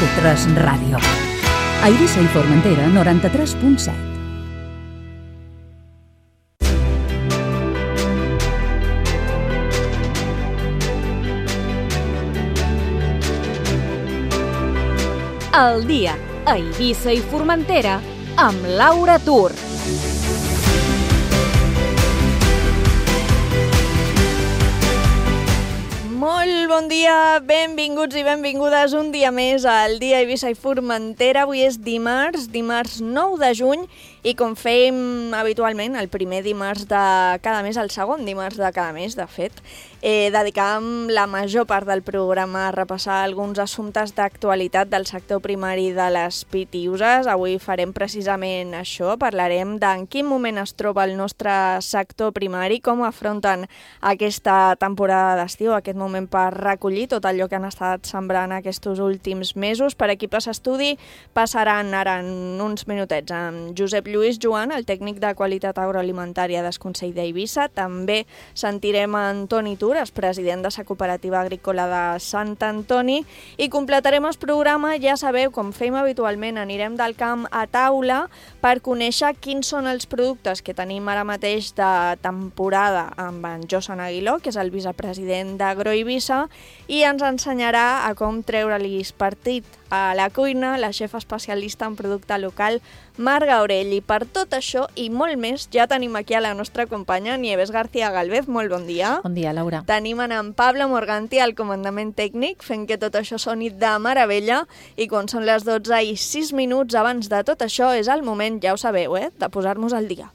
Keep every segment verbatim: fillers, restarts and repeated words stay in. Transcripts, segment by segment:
T tres Ràdio. A Eivissa i Formentera, noranta-tres punt set. El dia a Eivissa i Formentera amb Laura Tur. Molt bon dia, benvinguts i benvingudes un dia més al dia a Eivissa i Formentera. Avui és dimarts, dimarts nou de juny, i com fèiem habitualment el primer dimarts de cada mes, el segon dimarts de cada mes, de fet, eh, dedicàvem la major part del programa a repassar alguns assumptes d'actualitat del sector primari de les Pitiüses. Avui farem precisament això, parlarem d'en quin moment es troba el nostre sector primari, com afronten aquesta temporada d'estiu, aquest moment per recollir tot allò que han estat sembrant aquests últims mesos. Per Equipes Estudi passaran ara en uns minutets amb Josep Lluís Joan, el tècnic de qualitat agroalimentària del Consell d'Eivissa. També sentirem en Toni Tures, president de la cooperativa agrícola de Sant Antoni, i completarem el programa. Ja sabeu, com fem habitualment, anirem del camp a taula per conèixer quins són els productes que tenim ara mateix de temporada amb en Josan Aguiló, que és el vicepresident d'Agroeivissa, i ens ensenyarà a com treure-li partit a la cuina la xef especialista en producte local, Marga Aurell. I per tot això i molt més ja tenim aquí a la nostra companya Nieves García Galvez. Molt bon dia. Bon dia, Laura. Tenim en Pablo Morganti al comandament tècnic, fent que tot això soni de meravella, i quan són les dotze i sis minuts abans de tot això és el moment, ja ho sabeu, eh, de posar-nos al dia.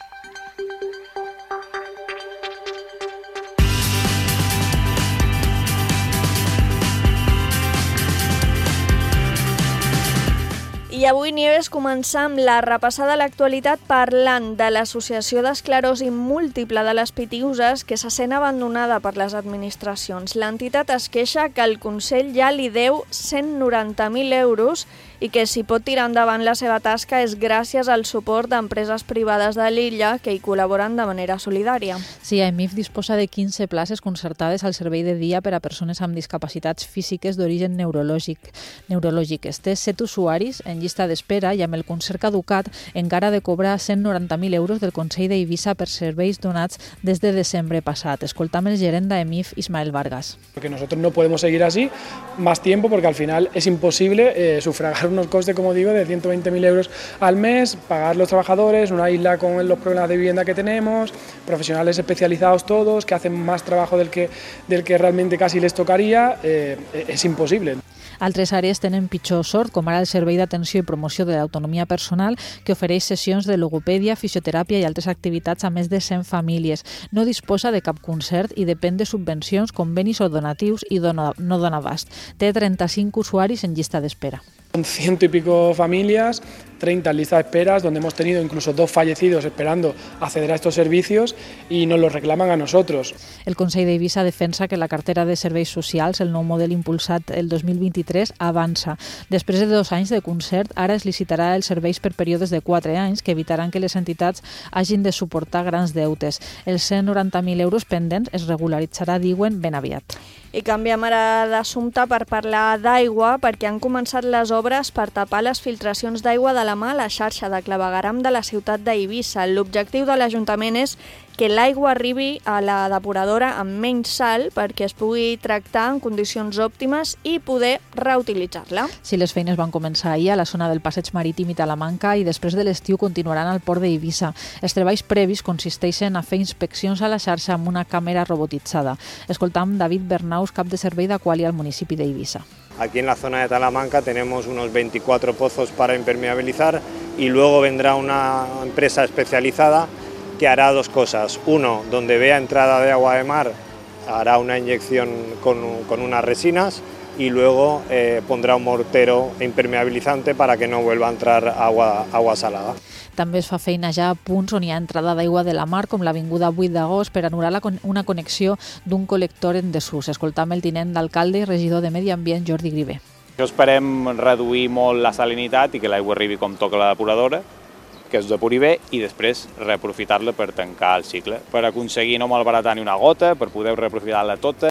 I avui, Nieves, començam la repassada a l'actualitat parlant de l'Associació d'Esclerosi Múltiple de les Pitiüses, que se sent abandonada per les administracions. L'entitat es queixa que el Consell ja li deu cent noranta mil euros i que si pot tirar endavant la seva tasca és gràcies al suport d'empreses privades de l'illa que hi col·laboren de manera solidària. Sí, A E M I F disposa de quinze places concertades al servei de dia per a persones amb discapacitats físiques d'origen neurològic. neurològiques. Té set usuaris en llista d'espera i amb el concert caducat encara ha de cobrar cent noranta mil euros del Consell d'Eivissa per serveis donats des de desembre passat. Escoltam el gerent d'A E M I F, Ismael Vargas. Porque nosotros no podemos seguir así más tiempo porque al final es imposible eh, sufragar unos costes, como digo, de ciento veinte mil euros al mes, pagar los trabajadores, una isla con los problemas de vivienda que tenemos, profesionales especializados todos, que hacen más trabajo del que, del que realmente casi les tocaría, eh, es imposible. Altres àrees tenen pitjor sort, com ara el Servei d'Atenció i Promoció de l'Autonomia Personal, que ofereix sessions de logopèdia, fisioteràpia i altres activitats a més de cent famílies. No disposa de cap concert i depèn de subvencions, convenis o donatius i dona, no dona abast. Té trenta-cinc usuaris en llista d'espera. Son ciento y pico familias, treinta en lista de esperas, donde hemos tenido incluso dos fallecidos esperando acceder a estos servicios y nos los reclaman a nosotros. El Consell d'Eivissa defensa que la cartera de serveis socials, el nou model impulsat el dos mil vint-i-tres, avança. Després de dos anys de concert, ara es licitarà els serveis per períodes de quatre anys que evitaran que les entitats hagin de suportar grans deutes. Els cent noranta mil euros pendents es regularitzarà, diuen, ben aviat. I canviem ara d'assumpte per parlar d'aigua, perquè han començat les obres per tapar les filtracions d'aigua de la mà a la xarxa de clavegueram de la ciutat d'Eivissa. L'objectiu de l'Ajuntament és que l'aigua arribi a la depuradora amb menys sal perquè es pugui tractar en condicions òptimes i poder reutilitzar-la. Sí, les feines van començar ahir a la zona del Passeig Marítim i Talamanca i després de l'estiu continuaran al port d'Eivissa. Els treballs previs consisteixen a fer inspeccions a la xarxa amb una càmera robotitzada. Escoltam David Bernaus, cap de servei d'Aquàlia al municipi d'Eivissa. Aquí en la zona de Talamanca tenemos unos veinticuatro pozos para impermeabilizar y luego vendrá una empresa especializada que hará dos cosas. Uno, donde vea entrada de agua de mar, hará una inyección con, con unas resinas y luego eh, pondrá un mortero impermeabilizante para que no vuelva a entrar agua, agua salada. També es fa feina ja a punts on hi ha entrada d'aigua de la mar, com l'avinguda vuit d'agost, per anul·lar la con- una connexió d'un col·lector en desús. Escoltam el tinent d'alcalde i regidor de Medi Ambient, Jordi Grivé. Esperem reduir molt la salinitat i que l'aigua arribi com toca la depuradora, que es depuri bé, i després reaprofitar-la per tancar el cicle, per aconseguir no malbaratar ni una gota, per poder reaprofitar-la tota.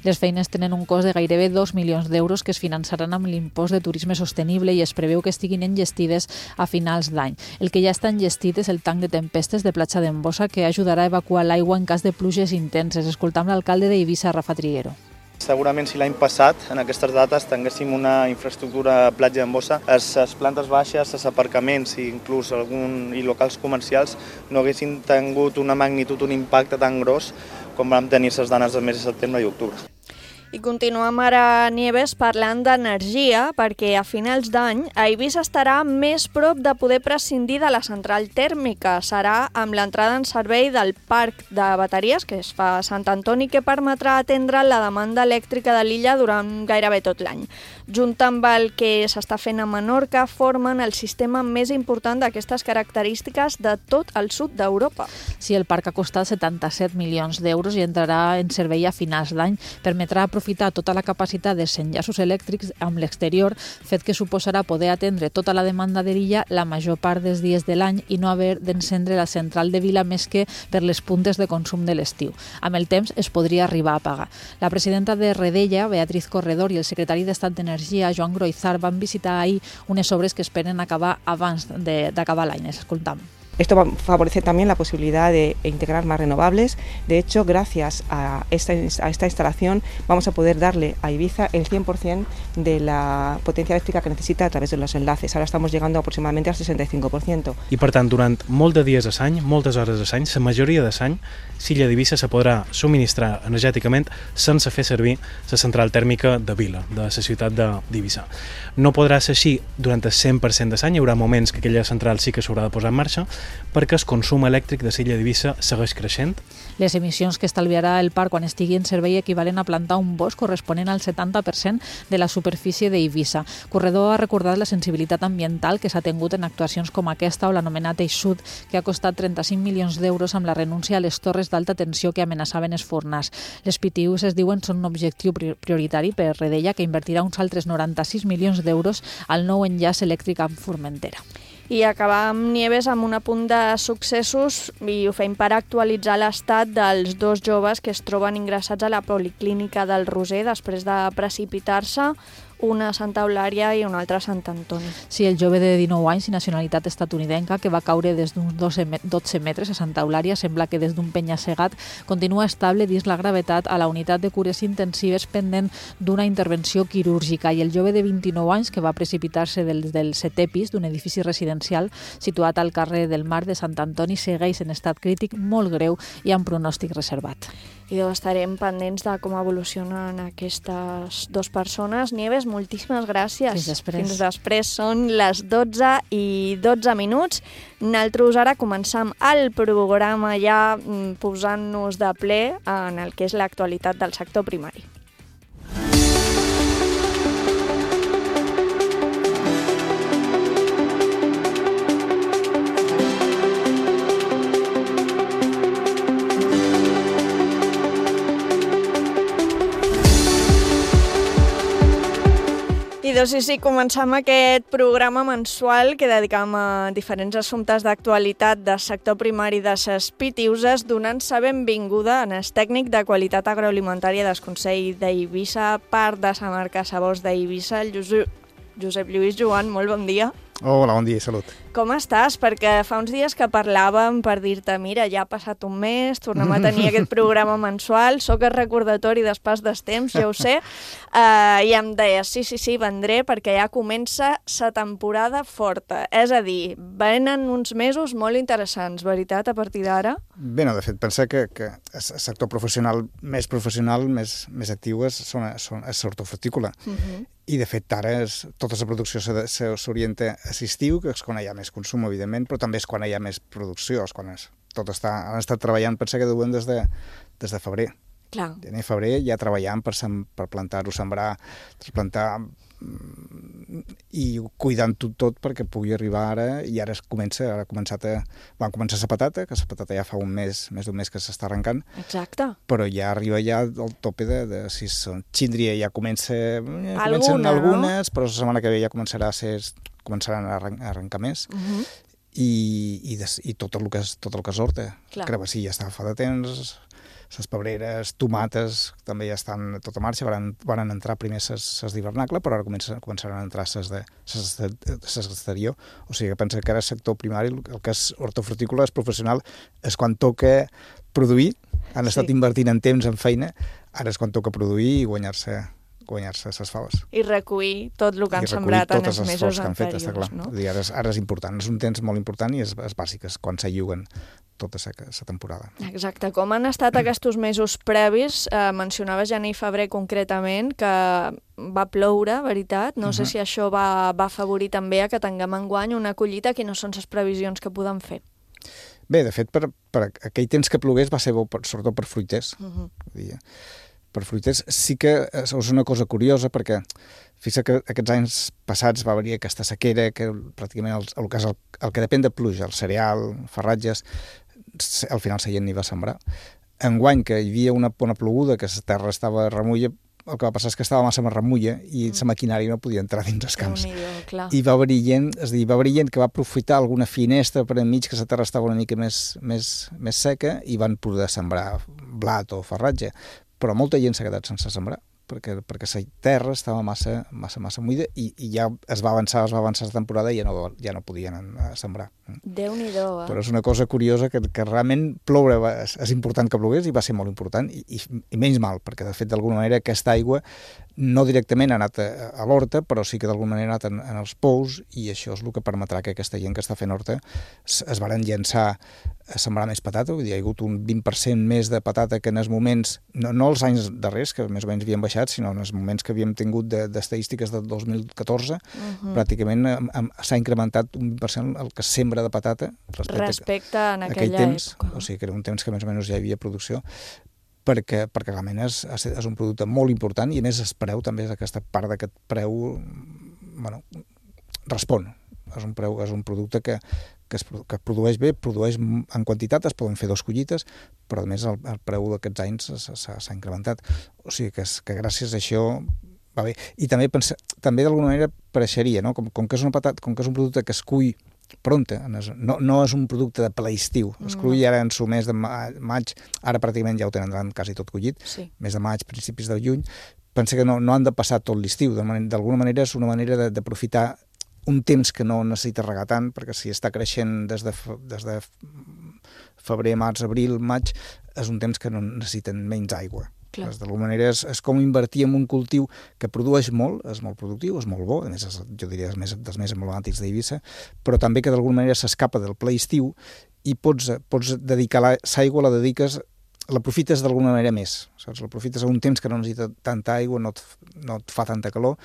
Les feines tenen un cost de gairebé dos milions d'euros que es finançaran amb l'impost de turisme sostenible i es preveu que estiguin enllestides a finals d'any. El que ja està enllestit és el tanc de tempestes de Platja d'Embossa, que ajudarà a evacuar l'aigua en cas de pluges intenses. Escoltam l'alcalde d'Eivissa, Rafa Triguero. Segurament si l'any passat, en aquestes dates, tinguéssim una infraestructura a Platja d'Embossa, les plantes baixes, els aparcaments i inclús algun, i locals comercials no haguessin tingut una magnitud, un impacte tan gros com vam tenir les danes del mes de setembre i octubre. I continuem ara, Nieves, parlant d'energia, perquè a finals d'any Eivissa estarà més prop de poder prescindir de la central tèrmica. Serà amb l'entrada en servei del parc de bateries que es fa a Sant Antoni, que permetrà atendre la demanda elèctrica de l'illa durant gairebé tot l'any. Junt amb el que s'està fent a Menorca, formen el sistema més important d'aquestes característiques de tot el sud d'Europa. Sí, el parc ha costat setanta-set milions d'euros i entrarà en servei a finals d'any. Permetrà aprofitar tota la capacitat dels enllaços elèctrics amb l'exterior, fet que suposarà poder atendre tota la demanda de l'illa la major part dels dies de l'any i no haver d'encendre la central de Vila més que per les puntes de consum de l'estiu. Amb el temps es podria arribar a pagar. La presidenta de Redella, Beatriz Corredor, i el secretari d'Estat d'Energia, Joan Groizar, van visitar ahir unes obres que esperen acabar abans d'acabar l'any. Escoltam. Esto va a favorecer también la posibilidad de integrar más renovables. De hecho, gracias a esta, a esta instalación vamos a poder darle a Ibiza el cien por ciento de la potencia eléctrica que necesita a través de los enlaces. Ahora estamos llegando aproximadamente al seixanta i cinc per cent. I per tant, durant molt de dies a l'any, moltes hores a l'any, la majoria de l'any, l'illa d'Eivissa se podrà subministrar energèticament sense fer servir la central tèrmica de Vila, de la ciutat d'Eivissa. No podrà ser així durant el cent per cent de l'any, hi haurà moments que aquella central sí que s'haurà de posar en marxa, perquè el consum elèctric de l'illa d'Eivissa segueix creixent. Les emissions que estalviarà el parc quan estigui en servei equivalen a plantar un bosc corresponent al setanta per cent de la superfície d'Eivissa. Corredor ha recordat la sensibilitat ambiental que s'ha tingut en actuacions com aquesta o l'anomenat Eix Sud, que ha costat trenta-cinc milions d'euros amb la renúncia a les torres d'alta tensió que amenaçaven els fornars. Les P T Us, es diuen, són un objectiu prioritari per Redella, que invertirà uns altres noranta-sis milions d'euros al nou enllaç elèctric amb Formentera. I acabam, Nieves, amb un apunt de successos i ho fem per actualitzar l'estat dels dos joves que es troben ingressats a la Policlínica del Roser després de precipitar-se, una a Santa Eulària i una altra a Sant Antoni. Sí, el jove de dinou anys i nacionalitat estatunidenca que va caure des d'uns dotze metres a Santa Eulària, sembla que des d'un penya-segat, continua estable dins la gravetat a la unitat de cures intensives pendent d'una intervenció quirúrgica, i el jove de vint-i-nou anys que va precipitar-se del, del setè pis d'un edifici residencial situat al carrer del Mar de Sant Antoni segueix en estat crític molt greu i amb pronòstic reservat. I doncs estarem pendents de com evolucionen aquestes dues persones. Nieves, moltíssimes gràcies. Fins després. Fins després. Són les dotze i dotze minuts. Nosaltres ara començam el programa ja posant-nos de ple en el que és l'actualitat del sector primari. I doncs sí, sí, començam aquest programa mensual que dedicam a diferents assumptes d'actualitat del sector primari de les P T Uses, donant-se benvinguda en el tècnic de qualitat agroalimentària del Consell d'Eivissa, part de la marca Sabors d'Eivissa, el Josep Lluís Joan. Molt bon dia. Hola, bon dia i salut. Com estàs? Perquè fa uns dies que parlàvem per dir-te, mira, ja ha passat un mes, tornem a tenir aquest programa mensual, soc el recordatori després dels temps, ja ho sé, uh, i em deies, sí, sí, sí, vendré perquè ja comença la temporada forta. És a dir, venen uns mesos molt interessants, veritat, a partir d'ara? Bé, no, de fet, pensa que, que el sector professional més professional, més, més actiu, és, són, són, és l'hortofrutícola. Uh-huh. I, de fet, ara és, tota la producció s'orienta a l'estiu, que és quan hi ha més consum, evidentment, però també és quan hi ha més producció, és quan és, tot està, han estat treballant, pensa que duen des de, des de febrer. Clar. En febrer ja treballant per, per plantar-ho, sembrar, trasplantar i cuidant-ho tot perquè pugui arribar ara, i ara es comença, ara ha començat a, van començar la patata, que la patata ja fa un mes, més d'un mes que s'està arrencant. Exacte. Però ja arriba ja al tope de, de si són xíndria, ja comença, ja Alguna, comencen algunes, no? Però la setmana que ve ja començarà a ser, començaran a arrencar més. Uh-huh. I, i, des, i tot el que és, tot el que és horta. Clar. Que sí, ja està fa de temps, les pebreres, tomates, també ja estan a tota marxa, van, van entrar primer les d'hivernacle, però ara començaran, començaran a entrar les de les exterior, o sigui que pensa que ara el sector primari, el que és hortofrutícola, és professional, és quan toca produir, han estat sí. invertint en temps, en feina, ara és quan toca produir i guanyar-se guanyar-se les faves. I recollir tot el que han sembrat en els mesos anteriors. Fet, clar. No? Dir, ara, és, ara és important, és un temps molt important i és, és bàsic, és quan s'alluguen tota la temporada. Exacte. Com han estat aquests mesos previs? Eh, mencionava gener i febrer concretament, que va ploure, veritat? No uh-huh. sé si això va, va afavorir també a que tinguem enguany una collita. Quines són les previsions que podem fer? Bé, de fet, per, per aquell temps que plogués va ser bo, per, sobretot per fruiters. Uh-huh. Dir, per fruiters sí que és una cosa curiosa perquè fixa que aquests anys passats va haver aquesta sequera que pràcticament el, el, el, el que depèn de pluja, el cereal, farratges, al final la gent n'hi va sembrar. Enguany que hi havia una, una ploguda, que la terra estava remulla, el que va passar és que estava massa més remulla i la maquinària no podia entrar dins els camps. Déu, I va haver gent, és a dir, va haver gent que va aprofitar alguna finestra per enmig que la terra estava una mica més, més, més seca i van poder sembrar blat o farratge. Però molta gent s'ha quedat sense sembrar, perquè, perquè la terra estava massa, massa, massa muida i, i ja es va avançar, es va avançar la temporada i ja no, ja no podien sembrar. Déu-n'hi-do, eh? Però és una cosa curiosa que, que realment ploure va, és, és important que plogués i va ser molt important i, i, i menys mal, perquè de fet d'alguna manera aquesta aigua no directament ha anat a, a l'horta, però sí que d'alguna manera ha anat en, en els pous i això és el que permetrà que aquesta gent que està fent horta es, es varen llençar a sembrar més patata, vull dir, hi ha hagut un vint per cent més de patata que en els moments, no, no els anys darrers, que més o menys havien baixat, sinó en els moments que havíem tingut d'estadístiques de, del dos mil catorze, uh-huh. pràcticament s'ha incrementat un vint per cent el que sembra de patata respecte, respecte a en aquella aquell temps, època. O sigui que era un temps que més o menys ja hi havia producció, perquè, perquè realment és, és un producte molt important i a més el preu també és aquesta part d'aquest preu bueno, respon. És un, preu, és un producte que, que, es, que produeix bé, produeix en quantitat, es poden fer dos collites, però a més el, el preu d'aquests anys s'ha incrementat. O sigui que, és, que gràcies a això va bé. I també, pensa, també d'alguna manera pareixeria, no? com, com, que és una patat, com que és un producte que es cull pronta, no, no és un producte de ple estiu, es cull ara en su mes de maig, ara pràcticament ja ho tenen quasi tot collit, sí. mes de maig, principis de juny, pensa que no, no han de passar tot l'estiu, d'alguna manera és una manera d'aprofitar un temps que no necessita regar tant, perquè si està creixent des de, des de febrer, març, abril, maig, és un temps que no necessiten menys aigua. D'alguna manera és, és com invertir en un cultiu que produeix molt, és molt productiu, és molt bo, a més és, jo diria és més, dels més emblemàtics d'Eivissa, però també que d'alguna manera s'escapa del ple estiu i pots, pots dedicar l'aigua, la dediques, l'aprofites d'alguna manera més, saps? L'aprofites a un temps que no necessita tanta aigua, no et, no et fa tanta calor,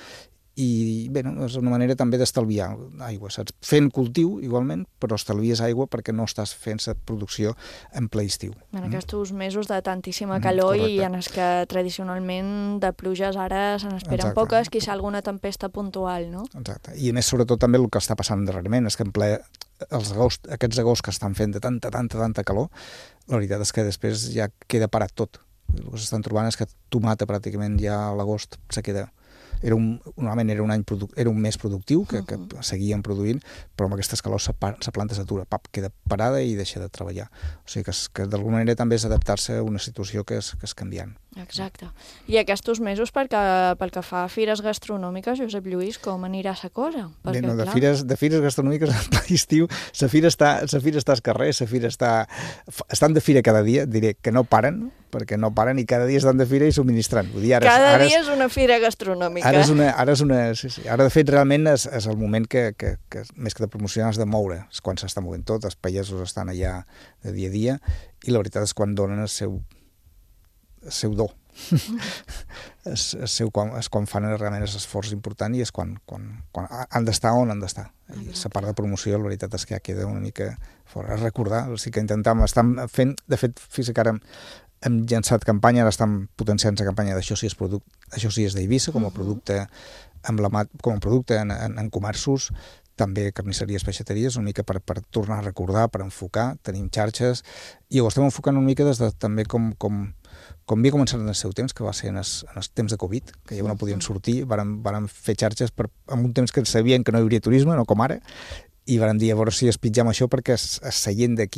i bé, no, és una manera també d'estalviar aigua, saps? Fent cultiu igualment, però estalvies aigua perquè no estàs fent la producció en ple estiu. En mm. aquests mesos de tantíssima calor mm, i en els que tradicionalment de pluges ara se n'esperen poques, quizà alguna tempesta puntual, no? Exacte, i a més sobretot també el que està passant darrerament és que en ple els agost, aquests agosts que estan fent de tanta, tanta, tanta calor, la veritat és que després ja queda parat tot. El que s'estan trobant és que tomata pràcticament ja a l'agost se queda. Era un, normalment era un any produc, era un mes productiu que, que seguien produint, però amb aquestes calors la planta s'atura, pap, queda parada i deixa de treballar. O sigui que, que d'alguna manera també és adaptar-se a una situació que és, que és canviant. Exacte. I aquests mesos, pel que, pel que fa a fires gastronòmiques, Josep Lluís, com anirà la cosa? Perquè, Bé, no, de, clar... fires, de fires gastronòmiques a l'estiu, la fira està, la fira està al carrer, la fira està... Estan de fira cada dia, diré que no paren, perquè no paren i cada dia estan de fira i subministrant. Vull dir, ara, cada ara dia és una fira gastronòmica. Ara és una... Ara, és una sí, sí. Ara de fet, realment, és, és el moment que, que, que, més que de promocionar, és de moure. És quan s'està movent tot, els pagesos estan allà de dia a dia, i la veritat és quan donen el seu, el seu do. és, és, seu, quan, és quan fan realment l'esforç important i és quan, quan, quan han d'estar on han d'estar. I la part de promoció, la veritat és que ja queda una mica fora. Recordar, o sigui que intentam, estem fent, de fet, fins que ara hem llançat campanya, ara estem potenciant la campanya d'Això sí és producte, Això sí és d'Eivissa, com a producte emblemat, com a producte en, en, en comerços, també carnisseries, peixateries, una mica per, per tornar a recordar, per enfocar, tenim xarxes, i ho estem enfocant una mica des de també com, com, com havia començat en el seu temps, que va ser en els, en els temps de Covid, que ja no podien sortir, vàrem, vàrem fer xarxes per, en un temps que sabien que no hi hauria turisme, no com ara, i vàrem dir, a veure si es pitjam això perquè la gent d'aquí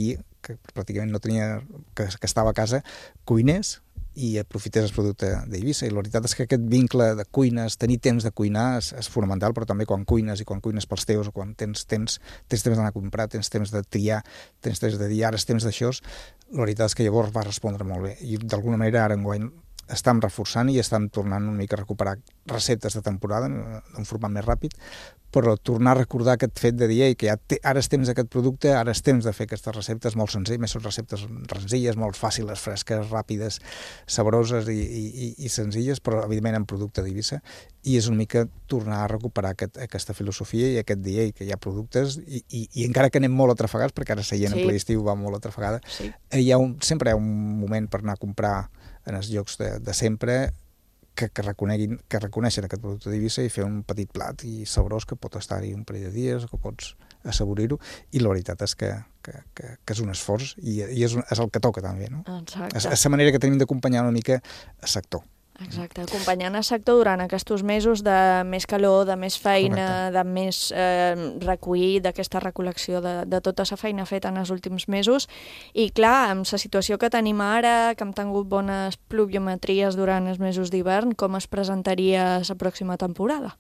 que pràcticament no tenia, que, que estava a casa, cuinés i aprofités el producte d'Eivissa. I la veritat és que aquest vincle de cuines, tenir temps de cuinar és, és fonamental, però també quan cuines i quan cuines pels teus, o quan tens temps, tens temps d'anar a comprar, tens temps de triar, tens temps de dir ara és temps d'això, la veritat és que llavors va respondre molt bé. I d'alguna manera ara enguany estem reforçant i estem tornant una mica a recuperar receptes de temporada d'un format més ràpid, però tornar a recordar aquest fet de dir Ei, que ja te, ara és temps d'aquest producte, ara és temps de fer aquestes receptes molt senzilles, més són receptes senzilles, molt fàcils, fresques, ràpides, saboroses i, i, i senzilles, però evidentment en producte d'Eivissa, i és una mica tornar a recuperar aquest, aquesta filosofia i aquest dir Ei, que hi ha productes, i, i, i encara que anem molt atrafegats, perquè ara seient sí. en ple estiu va molt atrafegada, sí. hi ha un, sempre hi ha un moment per anar a comprar en els llocs de, de sempre que, que, reconeguin, que reconeixen aquest producte d'Eivissa i fer un petit plat i saborós que pot estar-hi un parell de dies, que pots assaborir-ho, i la veritat és que, que, que, que és un esforç i, i és, un, és el que toca també, no? Exacte. És, és la manera que tenim d'acompanyar una mica el sector. Exacte, acompanyant el sector durant aquests mesos de més calor, de més feina, Correcte. de més eh, recollir, d'aquesta recol·lecció de, de tota la feina feta en els últims mesos. I clar, amb la situació que tenim ara, que hem tingut bones pluviometries durant els mesos d'hivern, com es presentaria la pròxima temporada?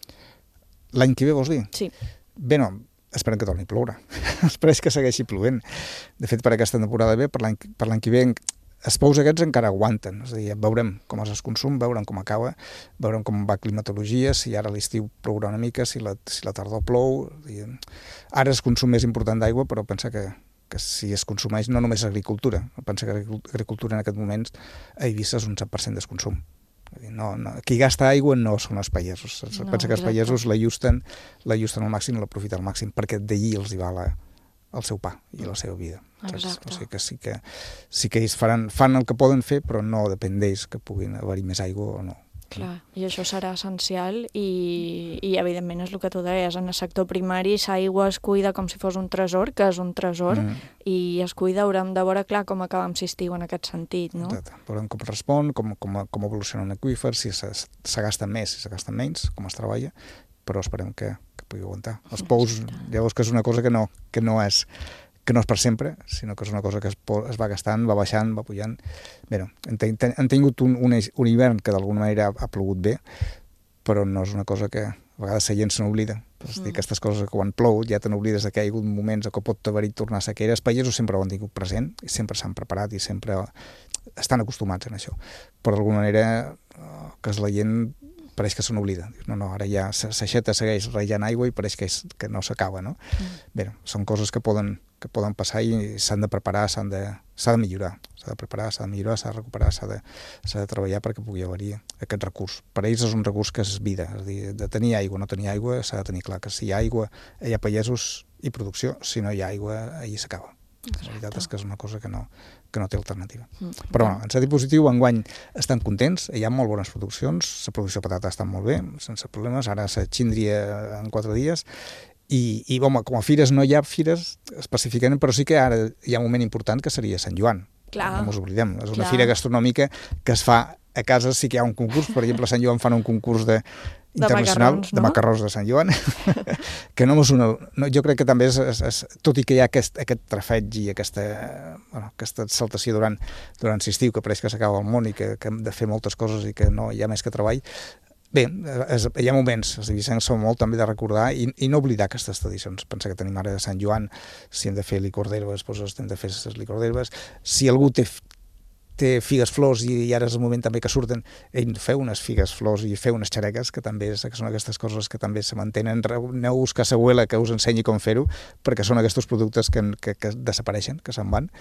L'any que ve, vols dir? Sí. Bé, no, esperem que torni a ploure. Esperem que segueixi plovent. De fet, per aquesta temporada bé, per l'any per l'any que ve, els pous aquests encara aguanten, és a dir, veurem com és el consum, veurem com acaba, veurem com va climatologia, si ara a l'estiu plourà una mica, si la, si la tardor plou. Ara és consum més important d'aigua, però pensa que, que si es consumeix no només agricultura, pensa que agricultura en aquest moment a Eivissa és un set per cent del consum. No, no, qui gasta aigua no són els pagesos, no, pensa que els pagesos l'ajusten l'ajusten al màxim i l'aprofiten al màxim, perquè d'allí els hi va la, el seu pa i la seva vida. Exacte. O sigui que sí que, sí que ells faran, fan el que poden fer, però no depèn d'ells que puguin haver-hi més aigua o no. Clar, i això serà essencial i, i evidentment és el que tu deies, en el sector primari l'aigua es cuida com si fos un tresor, que és un tresor, mm. i es cuida, haurem de veure clar com acaba amb l'estiu en aquest sentit, no? Exacte. Veurem com respon, com, com, com evoluciona un aqüífer, si se, se gasta més, si se gasta menys, com es treballa, però esperem que, que pugui aguantar. Els pous, llavors que és una cosa que no, que no és que no és per sempre, sinó que és una cosa que es, es va gastant, va baixant, va pujant. Bé, no, han, ten, han tingut un, un, un hivern que d'alguna manera ha, ha plogut bé, però no és una cosa que a vegades la gent se n'oblida. És a dir, aquestes coses que quan plou ja te n'oblides que hi ha hagut moments que pot haver-hi tornar a sequera. Els pagesos sempre ho han tingut present, i sempre s'han preparat i sempre estan acostumats a això. Però d'alguna manera que és la gent pareix que se n'oblida. No, no, ara ja s'aixeta, segueix rejant aigua i pareix que, és, que no s'acaba, no? Mm. Bé, són coses que poden, que poden passar i s'han de preparar, s'han de, s'ha de millorar, s'ha de preparar, s'ha de millorar, s'ha de recuperar, s'ha de, s'ha de treballar perquè pugui haver-hi aquest recurs. Per ells és un recurs que és vida, és a dir, de tenir aigua o no tenir aigua, s'ha de tenir clar que si hi ha aigua hi ha pagesos i producció, si no hi ha aigua, allí s'acaba. Exacte. La veritat és que és una cosa que no, que no té alternativa. Mm. Però bueno, en sentit positiu, enguany estan contents, hi ha molt bones produccions, la producció de patata està molt bé, sense problemes, ara se xindria en quatre dies, i, i home, com a fires no hi ha fires específicament, però sí que ara hi ha un moment important que seria Sant Joan. Clar. No ens oblidem, és una Clar. fira gastronòmica que es fa a casa, sí que hi ha un concurs, per exemple, a Sant Joan fan un concurs de internacional, de macarrons, no? de macarrons de Sant Joan, que no, una, no jo crec que també és, és, és tot i que hi ha aquest, aquest trafeig i aquesta, bueno, aquesta saltació durant, durant l'estiu, que pareix que s'acaba el món i que, que hem de fer moltes coses i que no hi ha més que treball, bé, és, hi ha moments, els divisencs són molt també de recordar i, i no oblidar aquestes tradicions. Pensa que tenim ara de Sant Joan, si hem de fer licor d'herbes, doncs hem de fer les licor d'herbes. Si algú té té figues flors i, i ara és el moment també que surten, ell feu unes figues flors i feu unes xareques, que també és, que són aquestes coses que també se mantenen. Aneu a buscar sa abuela que us ensenyi com fer-ho, perquè són aquests productes que, que, que desapareixen, que se'n van.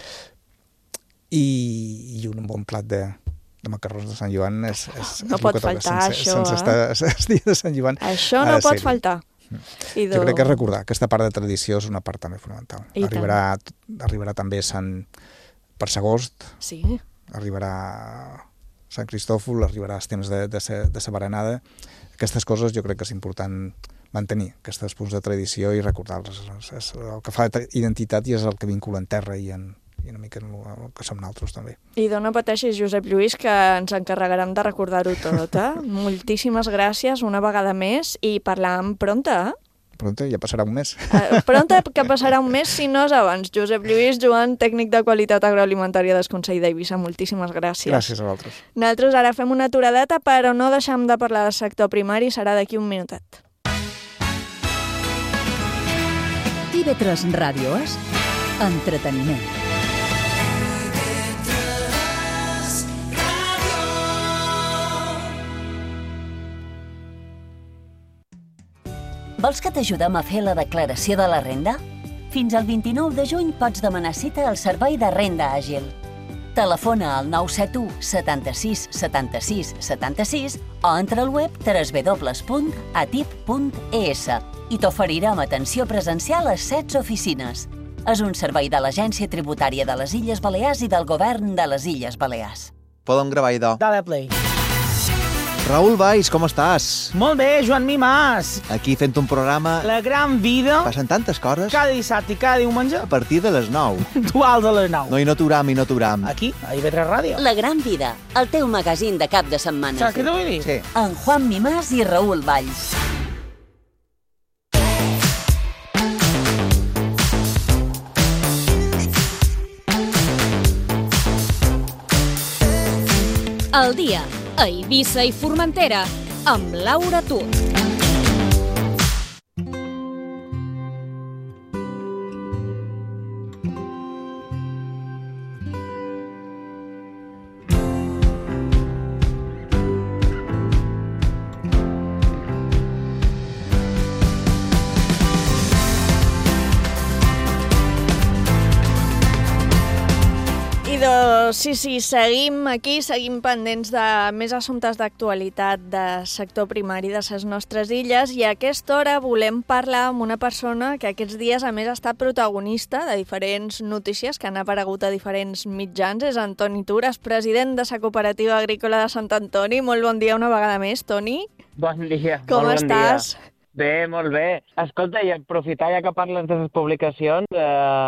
I, i un bon plat de, de macarrons de Sant Joan és, és, no és pot faltar, sense, això, sense eh? estar el dia de Sant Joan. Això no pot faltar. I jo crec que recordar aquesta part de tradició és una part també fonamental. Arribarà, arribarà també Sant per s'agost. Sí. Arribarà Sant Cristòfol, arribarà els temps de, de, sa, de sa berenada. Aquestes coses jo crec que és important mantenir, aquests punts de tradició i recordar-los. És el que fa identitat i és el que vincula en terra i, en, i una mica en el que som nosaltres també. I no pateixis, Josep Lluís, que ens encarregarem de recordar-ho tot. Eh? Moltíssimes gràcies una vegada més i parlam pronta, eh? pronto, ja passarà un mes. Uh, pronto que passarà un mes, si no és abans. Josep Lluís Joan, tècnic de qualitat agroalimentària del Consell d'Eivissa, moltíssimes gràcies. Gràcies a vosaltres. Nosaltres ara fem una aturadeta, però no deixem de parlar del sector primari, serà d'aquí un minutet. T V tres Ràdio és entreteniment. Vols que t'ajudem a fer la declaració de la renda? Fins al vint-i-nou de juny pots demanar cita al Servei de Renda Àgil. Telefona al nou set u setanta-sis setanta-sis setanta-sis o entra al web w w w punt atip punt e s i t'oferirem atenció presencial a set oficines. És un servei de l'Agència Tributària de les Illes Balears i del Govern de les Illes Balears. Podem gravar, idò. Dale play. Raül Valls, com estàs? Molt bé, Joan Mimàs. Aquí fent un programa... La gran vida. Passen tantes coses. Cada dissabte i cada diumenge. A partir de les nou. Duals a les nou. No, i no t'uram, i no t'uram. Aquí, a I V tres Ràdio. La gran vida, el teu magazín de cap de setmana. Saps què t'ho vull dir? Sí. En Juan Mimàs i Raül Valls. El dia a Eivissa i Formentera amb Laura Tur. Sí, sí, seguim aquí, seguim pendents de més assumptes d'actualitat de sector primari de les nostres illes i a aquesta hora volem parlar amb una persona que aquests dies a més ha estat protagonista de diferents notícies que han aparegut a diferents mitjans. És Antoni Tures, president de la Cooperativa Agrícola de Sant Antoni. Molt bon dia una vegada més, Toni. Bon dia. Com molt estàs? Bon dia. Bé, molt bé. Escolta, i aprofitar ja que parles de les publicacions, eh,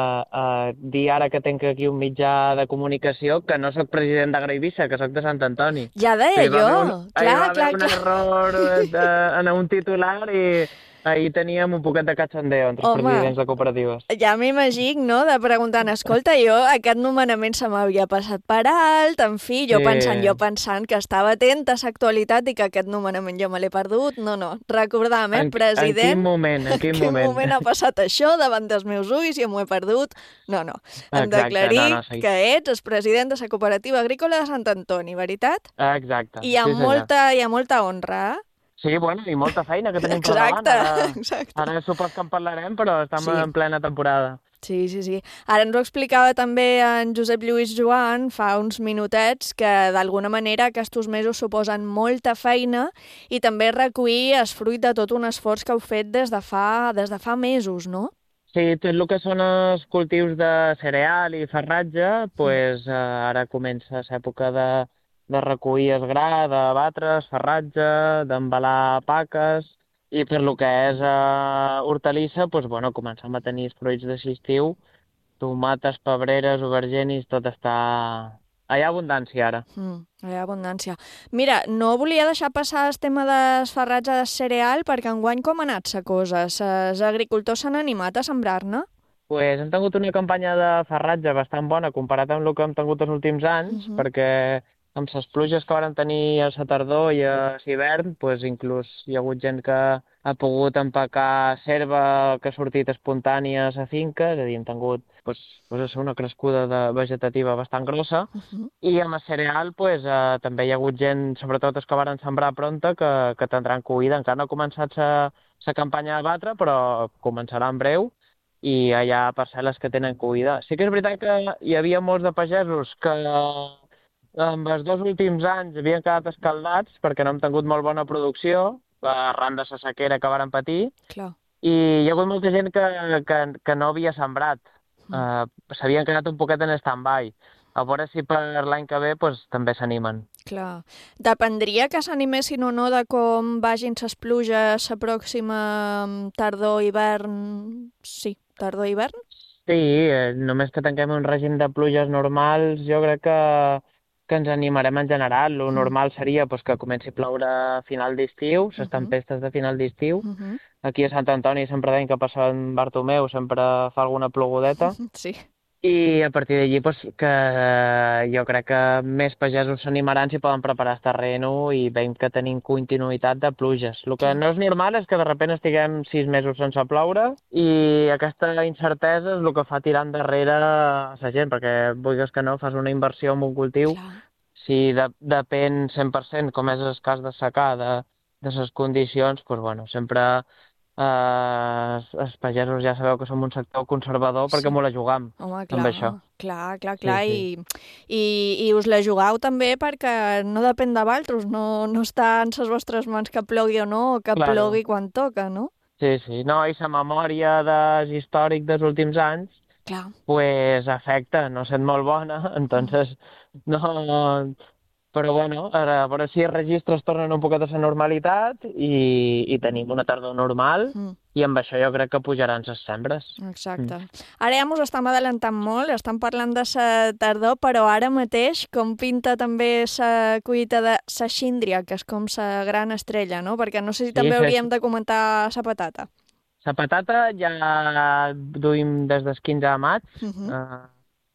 eh, dir ara que tenc aquí un mitjà de comunicació que no sóc president d'Agroeivissa, que sóc de Sant Antoni. Ja deia jo, Un, clar, hi va clar, haver un clar. error de, en un titular i ahir teníem un poquet de cachondeo entre els Home. presidents de cooperatives. Ja m'imagino, no?, de preguntant, escolta, jo aquest nomenament se m'havia passat per alt, en fi, jo Sí. pensant, jo pensant que estava atent a l'actualitat i que aquest nomenament jo me l'he perdut. No, no, recordam, eh, En- en president... quin moment, en quin quin moment. moment ha passat això davant dels meus ulls i m'ho he perdut? No, no, hem Exacte, d'aclarir no, no, sí. que ets el president de la Cooperativa Agrícola de Sant Antoni, veritat? Exacte. I amb sí, senyor. molta, i amb molta honra, eh? Sí, bueno, i molta feina que tenim per Exacte, davant. Ara, exacte. ara supos que en parlarem, però estem Sí. en plena temporada. Sí, sí, sí. Ara ens ho explicava també en Josep Lluís Joan fa uns minutets que d'alguna manera aquests mesos suposen molta feina i també recollir el fruit de tot un esforç que heu fet des de fa, des de fa mesos, no? Sí, tot el que són els cultius de cereal i farratge, pues, eh, ara comença l'època de, de recollir el gra, de batre, el farratge, d'embalar paques, i per lo que és eh, hortalissa, pues, bueno, comencem a tenir els fruits de l'estiu, tomates, pebreres, aubergenis, tot està... Hi ha abundància ara. Mm, hi ha abundància. Mira, no volia deixar passar el tema del farratge de cereal perquè enguany com ha anat la cosa? Els agricultors s'han animat a sembrar-ne? Pues hem tingut una campanya de farratge bastant bona comparat amb el que hem tingut els últims anys, Mhm. perquè amb les pluges que vam tenir a la tardor i a l'hivern, pues, inclús hi ha hagut gent que ha pogut empacar serva que ha sortit espontània a la finca, és a dir, hem tingut pues, pues, una crescuda de vegetativa bastant grossa, Uh-huh. i amb el cereal pues, eh, també hi ha hagut gent, sobretot els que van sembrar pronta, que, que tindran collida. Encara no ha començat la campanya de batre, però començarà en breu, i hi ha parcel·les que tenen collida. Sí que és veritat que hi havia molts de pagesos que en els dos últims anys havien quedat escaldats perquè no hem tingut molt bona producció, arran de la sequera que varen patir, Clar. i hi ha hagut molta gent que, que, que no havia sembrat. Uh, s'havien quedat un poquet en stand-by. A veure si per l'any que ve pues, també s'animen. Clar. Dependria que s'animessin o no de com vagin les pluges la pròxima tardor-hivern... Sí, tardor-hivern? Sí, eh, només que tanquem un règim de pluges normals, jo crec que, que ens animarem en general. Lo normal seria pues, que comenci a ploure a final d'estiu, les tempestes de final d'estiu. Aquí a Sant Antoni sempre deien que per Sant Bartomeu sempre fa alguna plogudeta. Sí. I a partir d'allí pues, que jo crec que més pagesos s'animaran si poden preparar el terreny i veiem que tenim continuïtat de pluges. El que no és normal és que de sobte estiguem sis mesos sense ploure i aquesta incertesa és el que fa tirar endarrere la gent, perquè vulguis que no, fas una inversió en un cultiu. Si de, depèn cent per cent, com és el cas de secar, de, de les condicions, pues, bueno, sempre eh, els pagesos ja sabeu que som un sector conservador perquè sí. M'ho la jugam. Home, clar, amb això. clar, clar, clar. Sí, sí. I, i, I us la jugau també perquè no depèn de vosaltres, no, no està en les vostres mans que plogui o no, o que Claro. plogui quan toca, no? Sí, sí. No, i la memòria des històric dels últims anys Clar. pues afecta, no sent molt bona, entonces no... Però bueno, ara, a veure si els registres tornen un poquet a la normalitat i, i tenim una tardor normal Mm. i amb això jo crec que pujaran les sembres. Exacte. Ara ja mos estem adelantant molt, estem parlant de la tardor, però ara mateix com pinta també la collita de la síndria, que és com la gran estrella, no? Perquè no sé si Sí, també sí. hauríem de comentar la patata. La patata ja duim des del quinze de maig, Uh -huh. eh,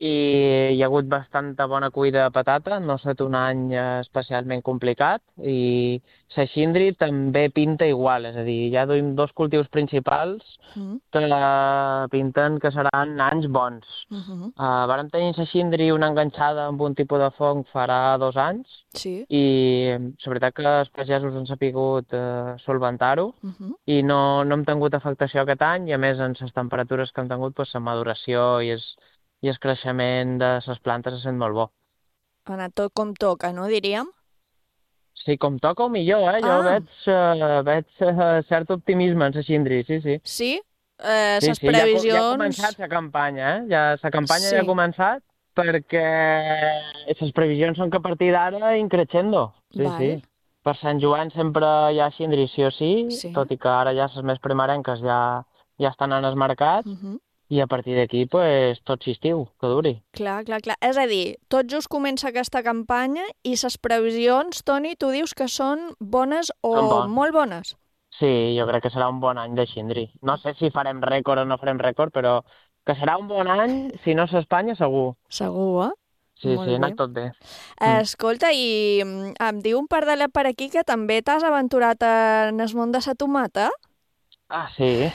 i hi ha hagut bastanta bona collida de patata, no ha estat un any eh, especialment complicat, i la xindri també pinta igual, és a dir, ja duim dos cultius principals Mm. que pinten que seran anys bons. Uh -huh. Uh, vàrem tenir la xindri una enganxada amb un tipus de fong farà dos anys, Sí. i la veritat que els pagesos han sapigut uh, solventar-ho, Uh -huh. i no, no hem tingut afectació aquest any, i a més en les temperatures que hem tingut, pues, la maduració i el, i el creixement de les plantes ha sent molt bo. Ha anat tot com toca, no, diríem? Sí, com toca o millor, eh? Jo Ah. veig, uh, veig uh, cert optimisme en la xindri, sí, sí. Sí? Eh, Sí, les sí, ja, ha co- previsions... ja ha començat la campanya, eh? Ja, la campanya Sí. ja ha començat perquè les previsions són que a partir d'ara increixendo. Sí, Val. sí. Per Sant Joan sempre hi ha xindri sí o sí, Sí. tot i que ara ja les més primerenques ja, ja estan en el mercat, Uh -huh. i a partir d'aquí, pues, tot s'estiu, que duri. Clar, clar, clar. És a dir, tot just comença aquesta campanya i les previsions, Toni, tu dius que són bones o Són bones. molt bones? Sí, jo crec que serà un bon any de xindri. No sé si farem rècord o no farem rècord, però que serà un bon any, si no és Espanya, segur. Segur, eh? Sí, Molt sí, ha bé. anat tot bé. Escolta, i mm, em diu un pardalet per aquí que també t'has aventurat en el món de la tomata? Ah, sí.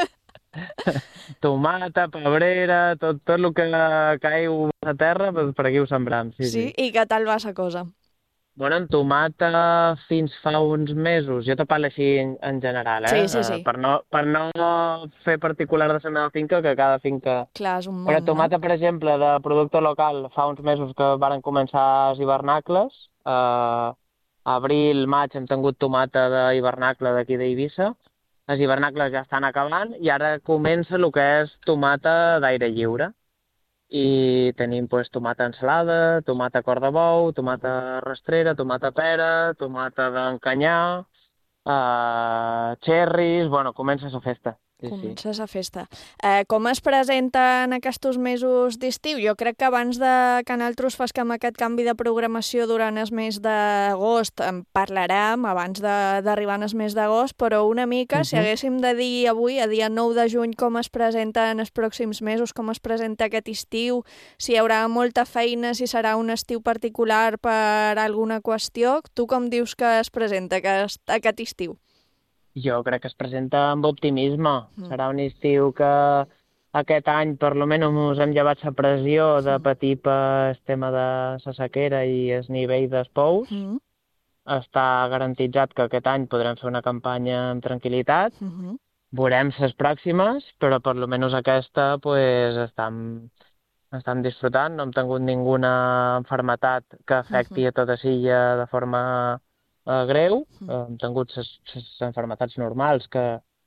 Tomata, pebrera, tot, tot el que caiu a terra, doncs per aquí ho sembram. Sí, sí. I què tal va la cosa? Bueno, en tomata fins fa uns mesos, jo te parlo així en, en general, eh? Sí, sí, sí. Eh, per, no, per no fer particular de la meva finca, que cada finca... Clar, és un món, Però tomata, per exemple, de producte local, fa uns mesos que varen començar els hivernacles. Eh, abril, maig hem tingut tomata d'hivernacle d'aquí d'Eivissa. Els hivernacles ja estan acabant i ara comença el que és tomata d'aire lliure. I tenim pues, tomata ensalada, tomata cor de bou, tomata rastrera, tomata pera, tomata d'encanyar, uh, cherries... Bueno, comença la festa. Sí, Comença la festa. Eh, com es presenta en aquests mesos d'estiu? Jo crec que abans de que nosaltres fasquem aquest canvi de programació durant el mes d'agost en parlarem, abans de- d'arribar al mes d'agost, però una mica, si Mhm. haguéssim de dir avui, a dia nou de juny, com es presenta en els pròxims mesos, com es presenta aquest estiu, si hi haurà molta feina, si serà un estiu particular per alguna qüestió, tu com dius que es presenta aquest, aquest estiu? Jo crec que es presenta amb optimisme. Mm. Serà un estiu que aquest any, per lo menys, ens hem llevat la pressió de patir per el tema de la sequera i el nivell dels pous. Mm. Està garantitzat que aquest any podrem fer una campanya amb tranquil·litat. Mhm. Veurem les pròximes, però per lo menys aquesta pues, estem, estem disfrutant. No hem tingut ninguna malaltia que afecti a tota l'illa de forma eh, greu. Eh, hem tingut les malalties normals que,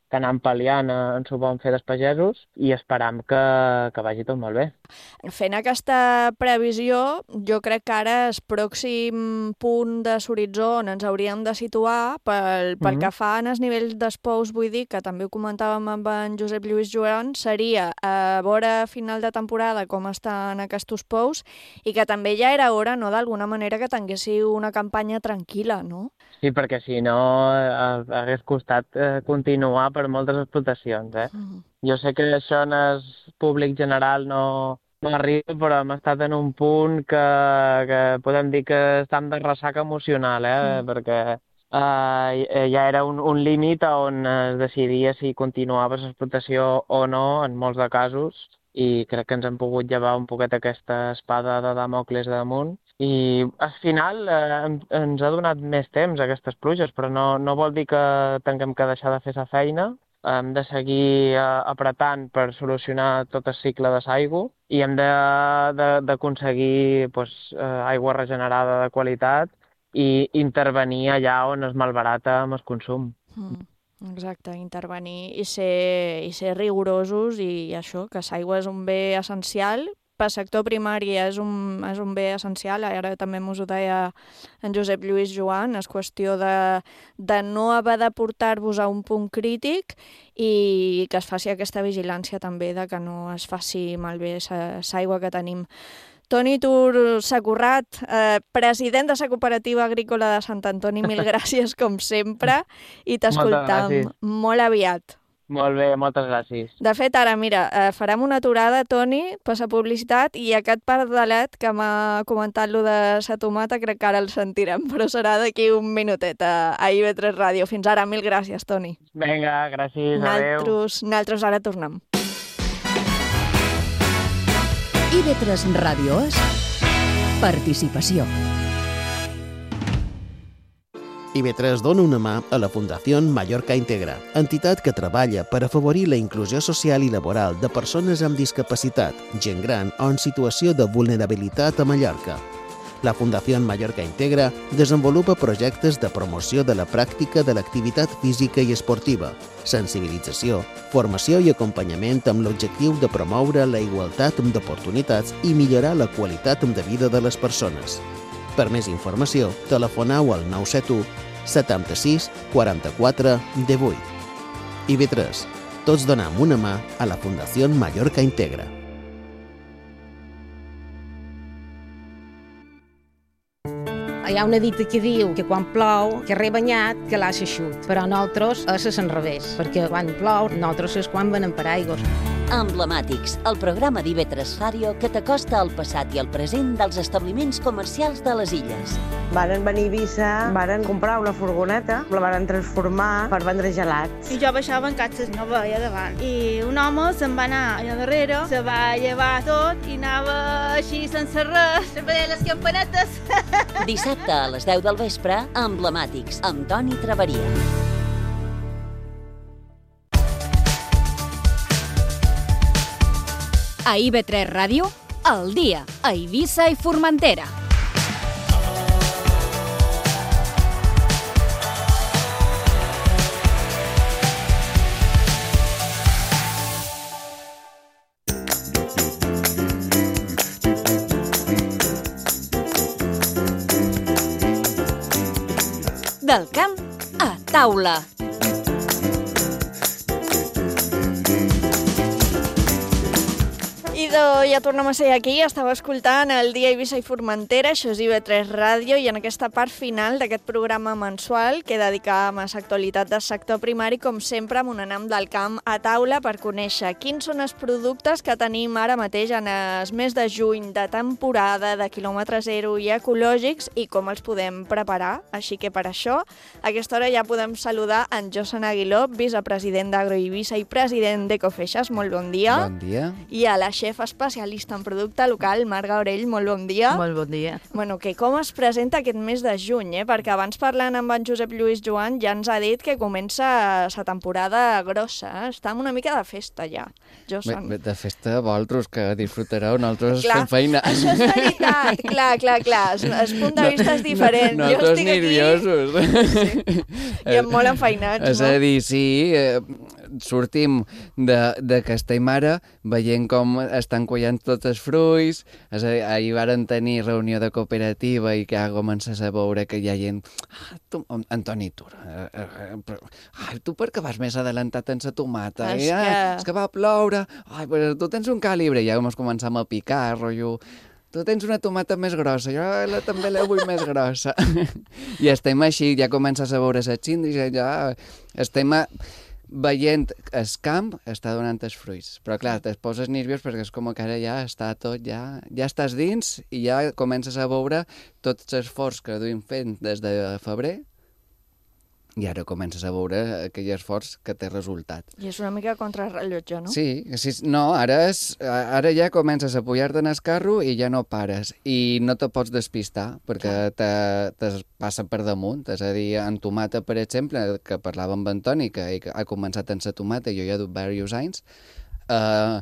que anem pal·liant, ens ho vam fer dels pagesos i esperam que, que vagi tot molt bé. Fent aquesta previsió, jo crec que ara el pròxim punt de l'horitzó on ens hauríem de situar pel, pel Mhm. que fa als nivells d'espous, vull dir, que també ho comentàvem amb en Josep Lluís Joan, seria a veure a final de temporada com estan aquests pous i que també ja era hora, no, d'alguna manera, que tinguéssiu una campanya tranquil·la, no? Sí, perquè si no eh, hagués costat eh, continuar per moltes explotacions, eh? Mm. Jo sé que això en el públic general no, no arriba, però hem estat en un punt que, que podem dir que estem de ressaca emocional, eh? Mm. Perquè eh, ja era un, un límit on es decidia si continuava l'explotació o no, en molts de casos, i crec que ens hem pogut llevar un poquet aquesta espada de Damocles damunt. I al final eh, ens ha donat més temps aquestes pluges, però no, no vol dir que tinguem que deixar de fer la feina. Hem de seguir eh, apretant per solucionar tot el cicle de l'aigua i hem d'aconseguir pues, eh, aigua regenerada de qualitat i intervenir allà on es malbarata amb el consum. Mm. Exacte, intervenir i ser, i ser rigorosos i això, que l'aigua és un bé essencial. Per sector primari és un, és un bé essencial, ara també mos ho deia en Josep Lluís Joan, és qüestió de, de no haver de portar-vos a un punt crític i que es faci aquesta vigilància també de que no es faci malbé l'aigua que tenim. Toni Tur Sacorrat, eh, president de la Cooperativa Agrícola de Sant Antoni, mil gràcies com sempre i t'escoltam molt aviat. Molt bé, moltes gràcies. De fet, ara, mira, eh, farem una aturada, Toni, per la publicitat, i aquest pardalet que m'ha comentat lo de la tomata crec que ara el sentirem, però serà d'aquí un minutet a, a I V tres Ràdio. Fins ara, mil gràcies, Toni. Vinga, gràcies, adéu. Naltros, naltros ara tornem. I V tres Ràdio és participació. I V tres dona una mà a la Fundació Mallorca Integra, entitat que treballa per afavorir la inclusió social i laboral de persones amb discapacitat, gent gran o en situació de vulnerabilitat a Mallorca. La Fundació Mallorca Integra desenvolupa projectes de promoció de la pràctica de l'activitat física i esportiva, sensibilització, formació i acompanyament amb l'objectiu de promoure la igualtat d'oportunitats i millorar la qualitat de vida de les persones. Per més informació, telefoneu al nou set u setanta-sis quaranta-quatre divuit. I V tres. Tots donem una mà a la Fundació Mallorca Integra. Hi ha una dita que diu que quan plou, carrer banyat, que l'às eixut. Però nosaltres és al revés, perquè quan plou, nosaltres és quan venem per aigües. Emblemàtics, el programa d'I V tres Ràdio que t'acosta al passat i al present dels establiments comercials de les illes. Varen venir a Eivissa, varen comprar una furgoneta, la varen transformar per vendre gelats. I jo baixava en catxes, no veia davant. I un home se'n va anar allà darrere, se va llevar tot i anava així sense res, sempre deia les campanetes. Dissabte a les deu del vespre, Emblemàtics, amb Toni Traveria. A I V tres Ràdio, al dia, a Eivissa i Formentera. Del camp a taula. Idò, ja tornem a ser aquí, estava escoltant el Dia Eivissa i Formentera, això és I V tres Ràdio, i en aquesta part final d'aquest programa mensual que dedicàvem a l'actualitat del sector primari, com sempre, amb un anam del camp a taula per conèixer quins són els productes que tenim ara mateix en el mes de juny, de temporada, de quilòmetre zero i ecològics, i com els podem preparar. Així que per això, a aquesta hora ja podem saludar en Josan Aguiló, vicepresident d'Agroeivissa i president d'Ecofeixes. Molt bon dia. Bon dia. I a la xef especialista en producte local, Marga Orell, molt bon dia. Molt bon dia. Bueno, que com es presenta aquest mes de juny, eh? Perquè abans parlant amb en Josep Lluís Joan ja ens ha dit que comença la temporada grossa, eh? Està una mica de festa ja, Josan. Bé, de festa vosaltres, que disfrutareu, nosaltres clar, fem feina. Això és veritat, clar, clar, clar, el, el punt de vista és diferent. No, nosaltres nerviosos. Sí. I amb molt enfeinats, és no? És a dir, sí, eh, sortim de, de que estem ara veient com estan quallant tots els fruits. És a dir, ahir varen tenir reunió de cooperativa i que ja comences a veure que hi ha gent... Ah, tu, Antoni, tu, eh, eh, però, ai, tu per què vas més adelantat en la tomata? És I, ah, que... és que va ploure. Ai, però tu tens un calibre. I ja ens començam a picar, rotllo... Tu tens una tomata més grossa, jo la, també la vull més grossa. I estem així, ja comences a veure les xindis, ja estem a... veient el camp, està donant els fruits. Però clar, te poses nerviós perquè és com que ara ja està tot, ja, ja estàs dins i ja comences a veure tots els esforços que duim fent des de febrer i ara comences a veure aquell esforç que té resultat. I és una mica contrarrellotge, no? Sí, sí, no, ara, és, ara ja comences a pujar-te en el carro i ja no pares. I no te pots despistar, perquè te, te passa per damunt. És a dir, en tomata, per exemple, que parlava amb Antoni, que ha començat en la tomata, jo ja he dut diversos anys, eh,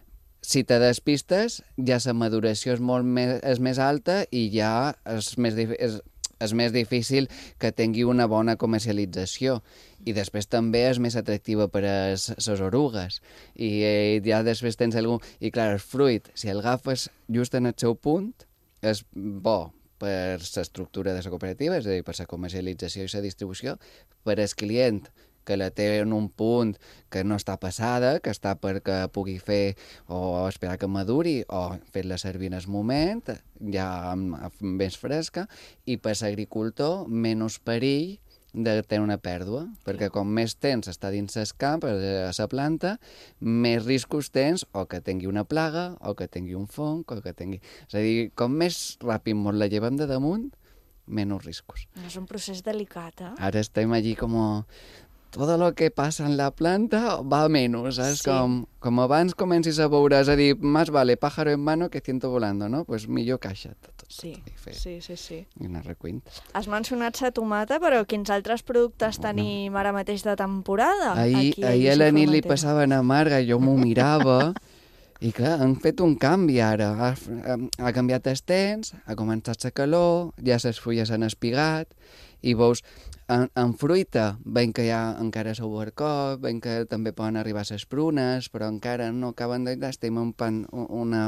si te despistes, ja la maduració és molt més, és més alta i ja és més difícil... és més difícil que tingui una bona comercialització i després també és més atractiva per a les orugues i eh, ja després tens algun... I clar, el fruit, si el agafes just en el seu punt, és bo per l'estructura de la cooperativa, és a dir, per la comercialització i la distribució, per al client, que la té en un punt que no està passada, que està perquè pugui fer o esperar que maduri o fer-la servir en el moment, ja més fresca, i per l'agricultor menys perill de tenir una pèrdua, perquè com més temps està dins el camp, a la planta, més riscos tens o que tingui una plaga, o que tingui un fong, o que tingui... És a dir, com més ràpid mos la llevem de damunt, menys riscos. És un procés delicat, eh? Ara estem allí com... Todo lo que passa en la planta va a menos, és sí. com, com abans comencis a veure, és a dir, más vale pájaro en mano que ciento volando, no? Pues millor caixa. Tot, tot, sí, tot, sí, sí, sí. I una recuint. Has mencionat la tomata, però quins altres productes tenim ara mateix de temporada? Ahir, ahir a la nit li passaven amarga, jo m'ho mirava, i clar, han fet un canvi ara. Ha, ha, ha canviat els temps, ha començat la calor, ja les fulles han espigat, i veus, en, en fruita, veiem que ja encara és obercot, veiem que també poden arribar les prunes, però encara no acaben d'entrar, estem en pan, una...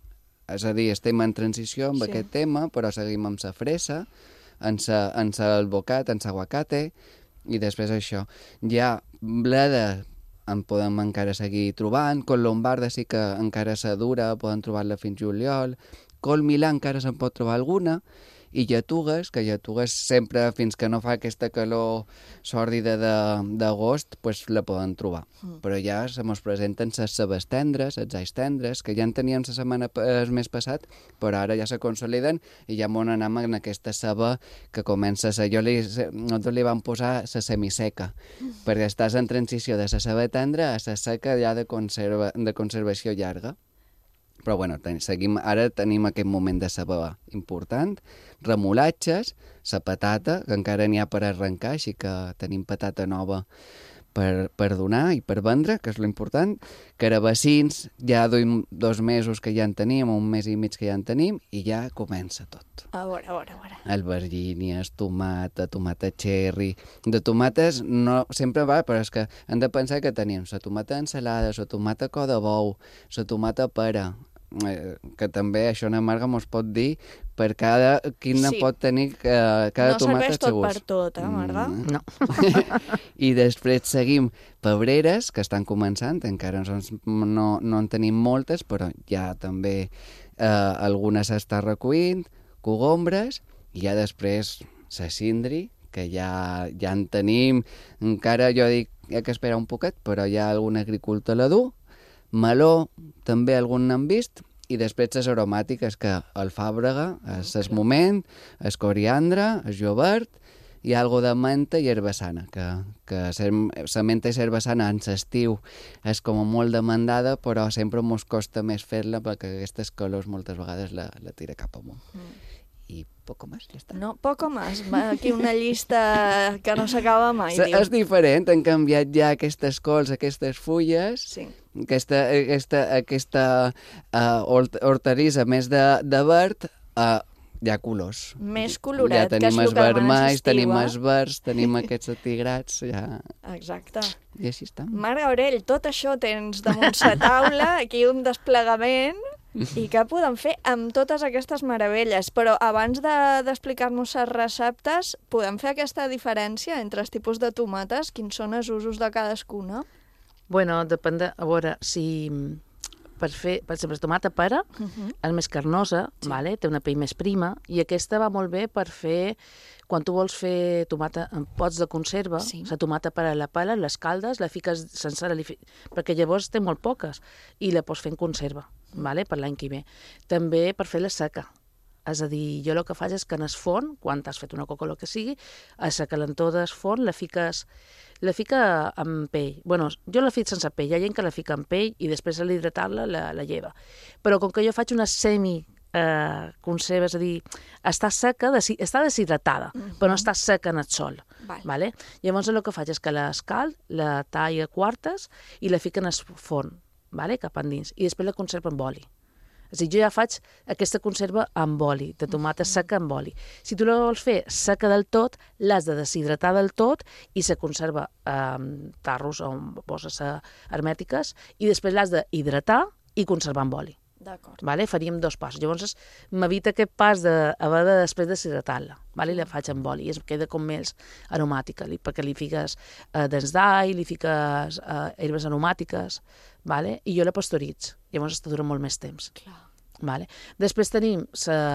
És a dir, estem en transició amb sí. aquest tema, però seguim amb la fresa, en el bocat, en l'aguacate, i després això. Ja bleda en podem encara seguir trobant, col lombarda sí que encara se dura, poden trobar-la fins juliol, col milà encara se'n pot trobar alguna, i lletugues, que lletugues sempre, fins que no fa aquesta calor sòrdida d'agost, pues la poden trobar. Mm. Però ja se mos presenten les cebes tendres, els alls tendres, que ja en teníem la setmana el mes passat, però ara ja se consoliden i ja m'on anem en aquesta ceba que comença a... Jo li, nosaltres li vam posar la semiseca, mm. perquè estàs en transició de la ceba tendra a la seca ja de, conserva, de conservació llarga. Però bueno, ten, seguim, ara tenim aquest moment de ceba important, remolatges, la patata, que encara n'hi ha per arrencar, així que tenim patata nova per, per donar i per vendre, que és l'important. Carabassins, ja duim dos mesos que ja en tenim, un mes i mig que ja en tenim, i ja comença tot. A veure, a veure, a veure. Albergínies, tomata, tomata cherry... De tomates no sempre va, però és que hem de pensar que tenim la tomata ensalada, la tomata cor de bou, la tomata pera, eh, que també això en amarga mos pot dir per cada quina sí. pot tenir eh, cada no tomata serveix tot per tot, eh, Marga? Mm. No. I després seguim pebreres, que estan començant, encara no, no en tenim moltes, però ja també eh, algunes s'està recollint, cogombres, i ja després la cindri, que ja, ja en tenim, encara jo dic hi ha que esperar un poquet, però ja algun agricultor la du, meló, també algun n'han vist, i després les aromàtiques, que el fàbrega, és el moment, el coriandre, el jovert, i algo de menta i herbassana, que, que la menta i herbassana en l'estiu és com molt demandada, però sempre mos costa més fer-la perquè aquestes colors moltes vegades la, la tira cap amunt. Mm. I poco más, ja està. No, poco más. Aquí una llista que no s'acaba mai. S és diferent, han canviat ja aquestes cols, aquestes fulles, sí. aquesta, aquesta, aquesta uh, hortarissa més de, de verd, uh, hi ha colors. Més colorat, ja que és tenim el els que demanes vermells, estiu, tenim eh? els verds, tenim aquests atigrats, ja... Exacte. I així estem. Mare Gabriel, tot això tens damunt la taula, aquí un desplegament, i què podem fer amb totes aquestes meravelles? Però abans de- d'explicar-nos les receptes, podem fer aquesta diferència entre els tipus de tomates? Quins són els usos de cadascuna? Bueno, depèn de... A veure, si... Per fer, per exemple, la tomata pera Mhm. és més carnosa, sí. vale? Té una pell més prima, i aquesta va molt bé per fer... Quan tu vols fer tomata en pots de conserva, sí. la tomata pera la pela, les caldes, la fiques sencera, li fi... perquè llavors té molt poques, i la pots fer en conserva, vale? Per l'any que ve. També per fer la seca. És a dir, jo el que faig és que en es forn, quan t'has fet una coca o el que sigui, a la calentó des forn la fiques, la fica amb pell. Bueno, jo la fico sense pell, hi ha gent que la fica amb pell i després a l'hidratar-la la, la lleva. Però com que jo faig una semi eh, conserva, és a dir, està seca, desi, està deshidratada, uh -huh. però no està seca en el sol. Val. Vale? Llavors el que faig és que l'escalf, la talla a quartes i la fica en el forn, vale? Cap endins, i després la conservo amb oli. És a dir, jo ja faig aquesta conserva amb oli, de tomata seca amb oli. Si tu la vols fer seca del tot, l'has de deshidratar del tot i se conserva en tarros o en bosses hermètiques i després l'has d'hidratar i conservar amb oli. D'acord. Vale? Faríem dos passos. Llavors m'evita aquest pas d'haver de després deshidratar-la. Vale? I la faig amb oli i es queda com més aromàtica, li, perquè li fiques eh, dents d'all, li fiques eh, herbes aromàtiques, vale? I jo la pastoritzo. Llavors està dura molt més temps. Clar. Vale? Després tenim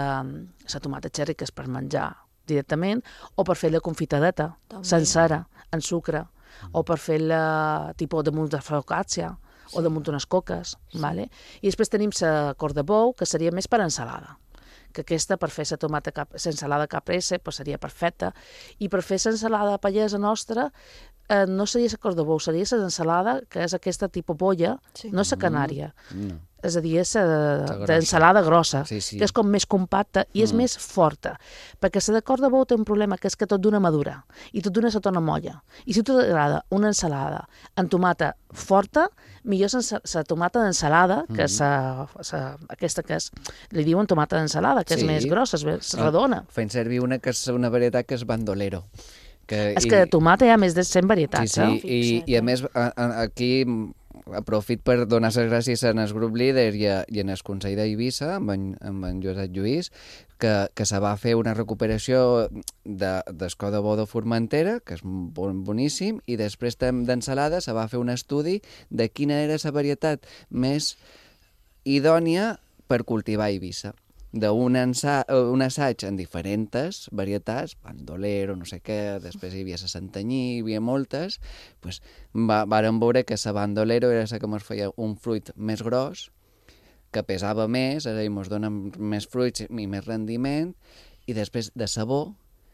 la tomata cherry, que és per menjar directament, o per fer la confitadeta, També. sencera, en sucre, o per fer la tipus damunt de focaccia, o damunt d'unes coques, vale? I després tenim la cor de bou, que seria més per ensalada, que aquesta per fer la tomata cap, l'ensalada caprese pues seria perfecta, i per fer l'ensalada pallesa nostra eh, no seria la cor de bou, seria l'ensalada que és aquesta tipus bolla, sí. no la canària, No. és a dir, és la grossa. d'ensalada grossa, Sí, sí. que és com més compacta i és Mm. més forta, perquè la de cor de bou té un problema, que és que tot d'una madura, i tot d'una se torna molla. I si tu t'agrada una ensalada amb tomata forta, millor la tomata d'ensalada, que és la, la, aquesta que és, li diuen tomata d'ensalada, que és Sí. més grossa, és més redona. Fent servir una que és una varietat que és bandolero. Que, És que de tomata hi ha més de cent varietats, sí, sí, eh? i, i a més a, a, aquí aprofit per donar les gràcies en el grup líder i, a, i en el Consell d'Eivissa, amb, en, amb en Josep Lluís, que, que se va fer una recuperació de, d'escó de bo de Formentera, que és bon, boníssim, i després d'ensalada se va fer un estudi de quina era la varietat més idònia per cultivar a Eivissa. D'un un assaig en diferents varietats, bandolero, no sé què, després hi havia la santanyí, hi havia moltes, pues, va, vàrem veure que la bandolero era la que ens feia un fruit més gros, que pesava més, és a dir, ens dona més fruits i més rendiment, i després de sabor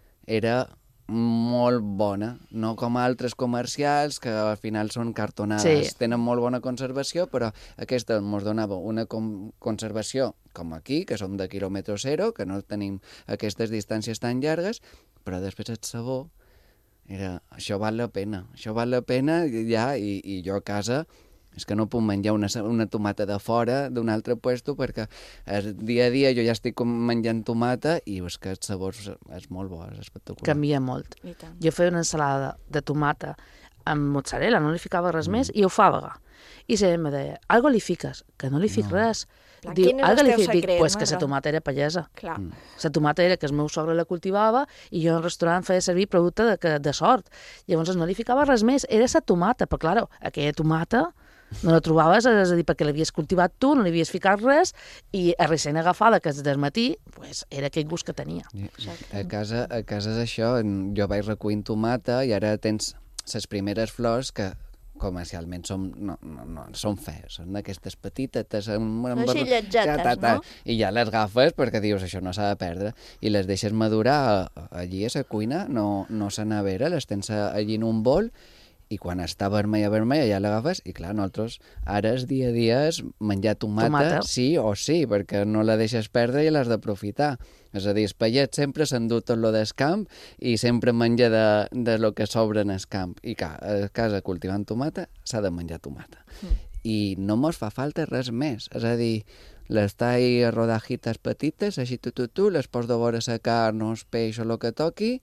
era molt bona, no com altres comercials que al final són cartonades, Sí. tenen molt bona conservació, però aquesta ens donava una com conservació com aquí, que som de quilòmetre zero, que no tenim aquestes distàncies tan llargues, però després el sabor era, això val la pena, això val la pena ja, i, i jo a casa és que no puc menjar una, una tomata de fora d'un altre puesto perquè el dia a dia jo ja estic menjant tomata i és que el sabor és, és molt bo, és espectacular. Canvia molt. I tant. Jo feia una ensalada de tomata amb mozzarella, no li ficava res més, i ho fàvega. I sempre me deia, algo li fiques, que no li fic No. res. Clar, Diu, quin és el algo li teu fic, dic, secret, pues que la Marga? tomata era pallesa. Clar. Mm. La tomata era que el meu sogre la cultivava i jo al restaurant feia servir producte de, que- de sort. Llavors no li ficava res més, era la tomata, però clar, aquella tomata no la trobaves, és a dir, perquè l'havies cultivat tu, no li havies ficat res, i a recent agafada, que és del matí, pues, era aquell gust que tenia. A casa, a casa és això, jo vaig recollint tomata i ara tens les primeres flors que comercialment són, no, no, no, són fees, són d'aquestes petites, amb, amb, Així lletgetes, ta, ta, ta, no? I ja les agafes perquè dius això no s'ha de perdre i les deixes madurar allí a la cuina, no, no a la nevera, les tens allí en un bol i quan està vermella, vermella ja l'agafes i clar, nosaltres ara és dia a dia és menjar tomata, Tomata. sí o sí, perquè no la deixes perdre i l'has d'aprofitar. És a dir, el pallet sempre s'endú tot lo del camp i sempre menja de, de lo que sobra en el camp. I clar, a casa cultivant tomata s'ha de menjar tomata. Mm. I no mos fa falta res més. És a dir, les talli a rodajitas petites, així tu, tu, tu, les pots de vora la carn o el peix o el que toqui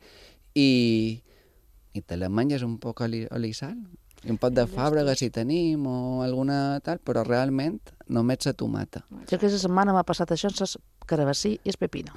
i, i te les menges un poc oli, oli i sal. I un pot de fàbrega si tenim o alguna tal, però realment només la tomata. Jo aquesta setmana m'ha passat això amb el carabassí i el pepino.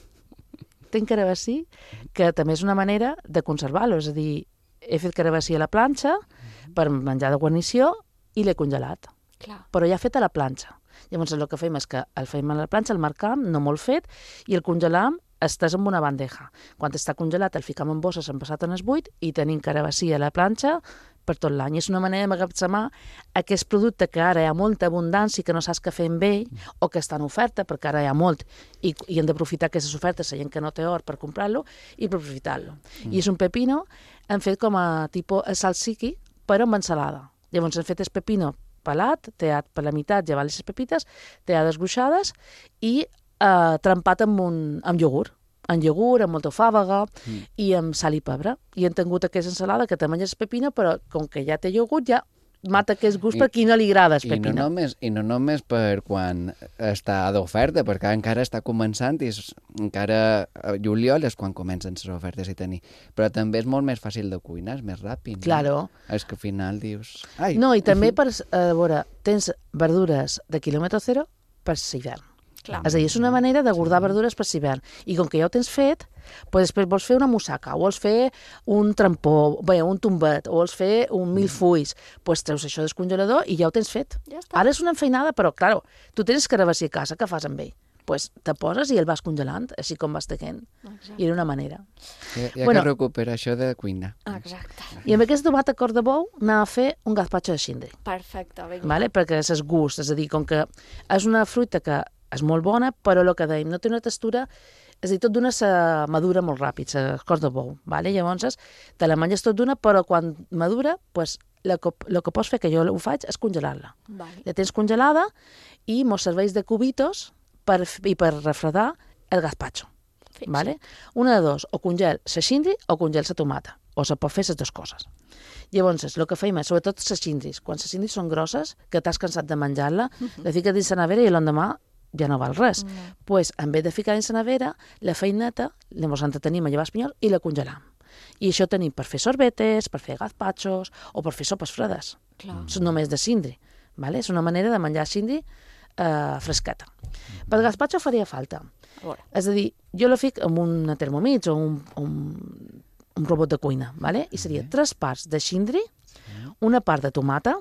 Tinc carabassí, que també és una manera de conservar-lo, és a dir, he fet carabassí a la planxa per menjar de guarnició i l'he congelat. Clar. Però ja fet a la planxa. Llavors el que fem és que el fem a la planxa, el marcam, no molt fet, i el congelam, estàs en una bandeja. Quan està congelat el ficam en bosses envasat en el buit i tenim carabassí a la planxa per tot l'any. És una manera de magatzemar aquest producte que ara hi ha molta abundància i que no saps què fer amb ell o que està en oferta, perquè ara hi ha molt i, i hem d'aprofitar aquestes ofertes, la gent que no té or per comprar-lo i per aprofitar-lo. Mm. I és un pepino, hem fet com a tipus salsiqui, però amb ensalada. Llavors hem fet el pepino pelat, teat per la meitat, llevat les pepites, teades gruixades i eh, trempat amb, un, amb iogurt. Amb iogurt, amb molta fàvega mm. i amb sal i pebre. I hem tingut aquesta ensalada que te menges pepino, però com que ja té iogurt, ja mata aquest gust I, per qui no li agrada el pepino. I no només, i no només per quan està d'oferta, perquè encara està començant i és, encara a juliol és quan comencen les ofertes a tenir. Però també és molt més fàcil de cuinar, és més ràpid. Claro. No? És que al final dius... Ai. No, i també per, a veure, tens verdures de quilòmetre zero per l'hivern. Clar. És a dir, és una manera de guardar verdures per l'hivern. I com que ja ho tens fet, pues després vols fer una mussaca, o vols fer un trampó, bé, un tombet, o vols fer un mil fulls, pues treus això del congelador i ja ho tens fet. Ja està. Ara és una enfeinada, però, clar, tu tens carabassí a casa, què fas amb ell? Pues te poses i el vas congelant, així com vas tequent. I era una manera. Ja, ja bueno, que recupera això de cuina. Exacte. I amb aquest tomata cor de bou anava a fer un gazpacho de xindri. Perfecte, vinga. Vale? Perquè és el gust, és a dir, com que és una fruita que és molt bona, però el que dèiem, no té una textura, és a dir, tot d'una se madura molt ràpid, la cos de bou, vale? Llavors te la menges tot d'una, però quan madura, pues, el que, el que pots fer, que jo ho faig, és congelar-la. Vale. La tens congelada i mos serveix de cubitos per, i per refredar el gazpacho. Vale? Una de dos, o congel la xindri o congel la tomata, o se pot fer les dues coses. Llavors, el que feim és, sobretot les xindris, quan les xindris són grosses, que t'has cansat de menjar-la, uh -huh. la fiques dins la nevera i l'endemà ja no val res. Doncs, no. pues, en vez de ficar dins la nevera, la feineta, llavors entretenim a llevar espanyol i la congelam. I això tenim per fer sorbetes, per fer gazpachos o per fer sopes fredes. Clar. És només de cindri. Vale? És una manera de menjar cindri eh, fresqueta. Per gazpacho faria falta. És a dir, jo la fic amb un Thermomix o un, un, un robot de cuina, vale? I seria tres parts de cindri, una part de tomata,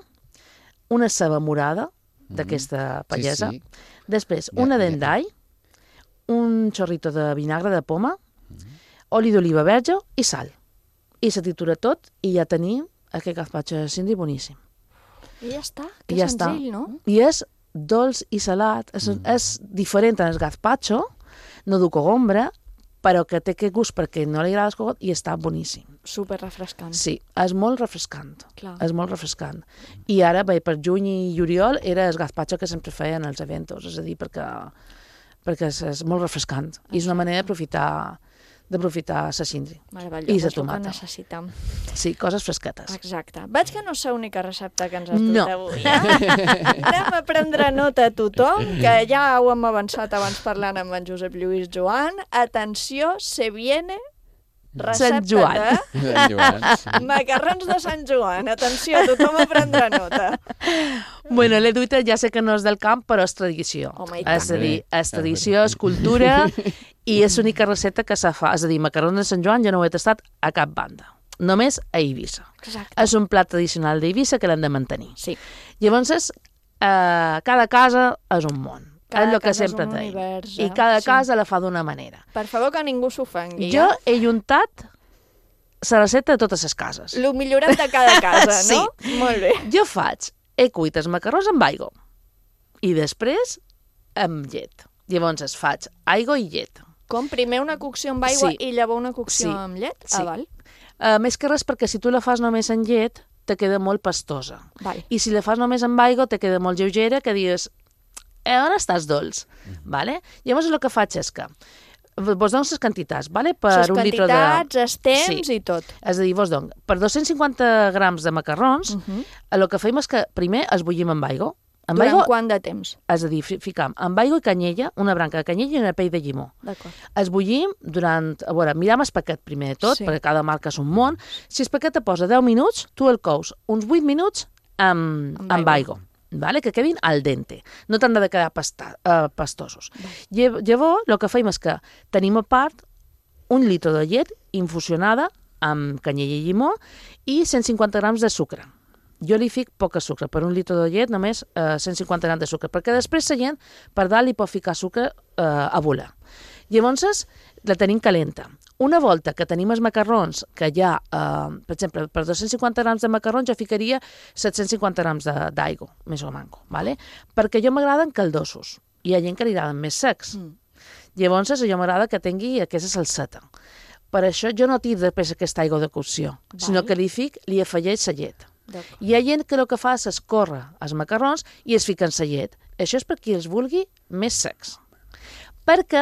una ceba morada, d'aquesta pallesa, sí, sí. Després una dent d'all, un xorrito de vinagre de poma, oli d'oliva verge i sal. I se tritura tot i ja tenim aquest gazpacho de cindri boníssim. I ja està, que ja senzill, està. no? I és dolç i salat, és, mm. és diferent en el gazpacho, no du cogombre, però que té aquest gust perquè no li agrada el cogot i està boníssim. Super refrescant. Sí, és molt refrescant. Clar. És molt refrescant. I ara, bé, per juny i juliol era el gazpacho que sempre feien els eventos, és a dir, perquè, perquè és, és molt refrescant. I és una manera d'aprofitar d'aprofitar la cindri. Meravellós, i la és el tomata. que necessitem. Sí, coses fresquetes. Exacte. Veig que no és l'única recepta que ens has dut no. avui. Eh? Anem a prendre nota a tothom, que ja ho hem avançat abans parlant amb en Josep Lluís Joan. Atenció, se viene recepta Sant Joan. de Sant Joan, sí. macarrons de Sant Joan. Atenció, tothom a prendre nota. Bueno, l'he duita ja sé que no és del camp, però és tradició. Home, és a dir, és tradició, és cultura, i és l'única recepta que se fa. És a dir, macarrons de Sant Joan jo no ho he tastat a cap banda. Només a Eivissa. Exacte. És un plat tradicional d'Eivissa que l'hem de mantenir. Sí. Llavors, eh, cada casa és un món. Cada és el que casa és sempre un tenim. univers, I eh? cada Sí. casa la fa d'una manera. Per favor, que ningú s'ofengui. Jo eh? he juntat la recepta de totes les cases. Lo millorat de cada casa, Sí. no? Molt bé. Jo faig, he cuit els macarrons amb aigua i després amb llet. Llavors es faig aigua i llet. Com primer una cocció amb aigua Sí. i llavors una cocció Sí. amb llet? Sí. Ah, val. Uh, més que res perquè si tu la fas només en llet te queda molt pastosa. Val. I si la fas només amb aigua te queda molt lleugera que dius, eh, on estàs dolç? Mm-hmm. Vale? Llavors el que faig és que vos dono les quantitats, vale? Per Les un litre de... quantitats, els temps Sí. i tot. És a dir, vos dono, per dos-cents cinquanta grams de macarrons, Uh -huh. el que fem és que primer es bullim amb aigua, Amb Durant aigua, quant de temps? És a dir, fi- ficam amb aigua i canyella, una branca de canyella i una pell de llimó. D'acord. Es bullim durant... A veure, miram el paquet primer de tot, Sí. perquè cada marca és un món. Si el paquet te posa deu minuts, tu el cous uns vuit minuts amb, amb, amb aigua. Vale? Que quedin al dente. No t'han de quedar pasta, uh, pastosos. Lle- Llavors, el que fem és que tenim a part un litre de llet infusionada amb canyella i llimó i cent cinquanta grams de sucre. Jo li fic poca sucre, per un litre de llet només eh, cent cinquanta grams de sucre, perquè després la gent per dalt li pot ficar sucre eh, a volar. Llavors la tenim calenta. Una volta que tenim els macarrons, que hi ha, eh, per exemple, per dos-cents cinquanta grams de macarrons jo ficaria set-cents cinquanta grams de- d'aigua, més o manco, ¿vale? Perquè jo m'agraden caldosos, i hi ha gent que li agraden més secs. Mm. Llavors a jo m'agrada que tingui aquesta salseta. Per això jo no tiro després aquesta aigua de cocció, Val. sinó que li fic, li afegeix la llet. Hi ha gent que el que fa és escórrer els macarrons i es fica en la llet. Això és per qui els vulgui més secs. Perquè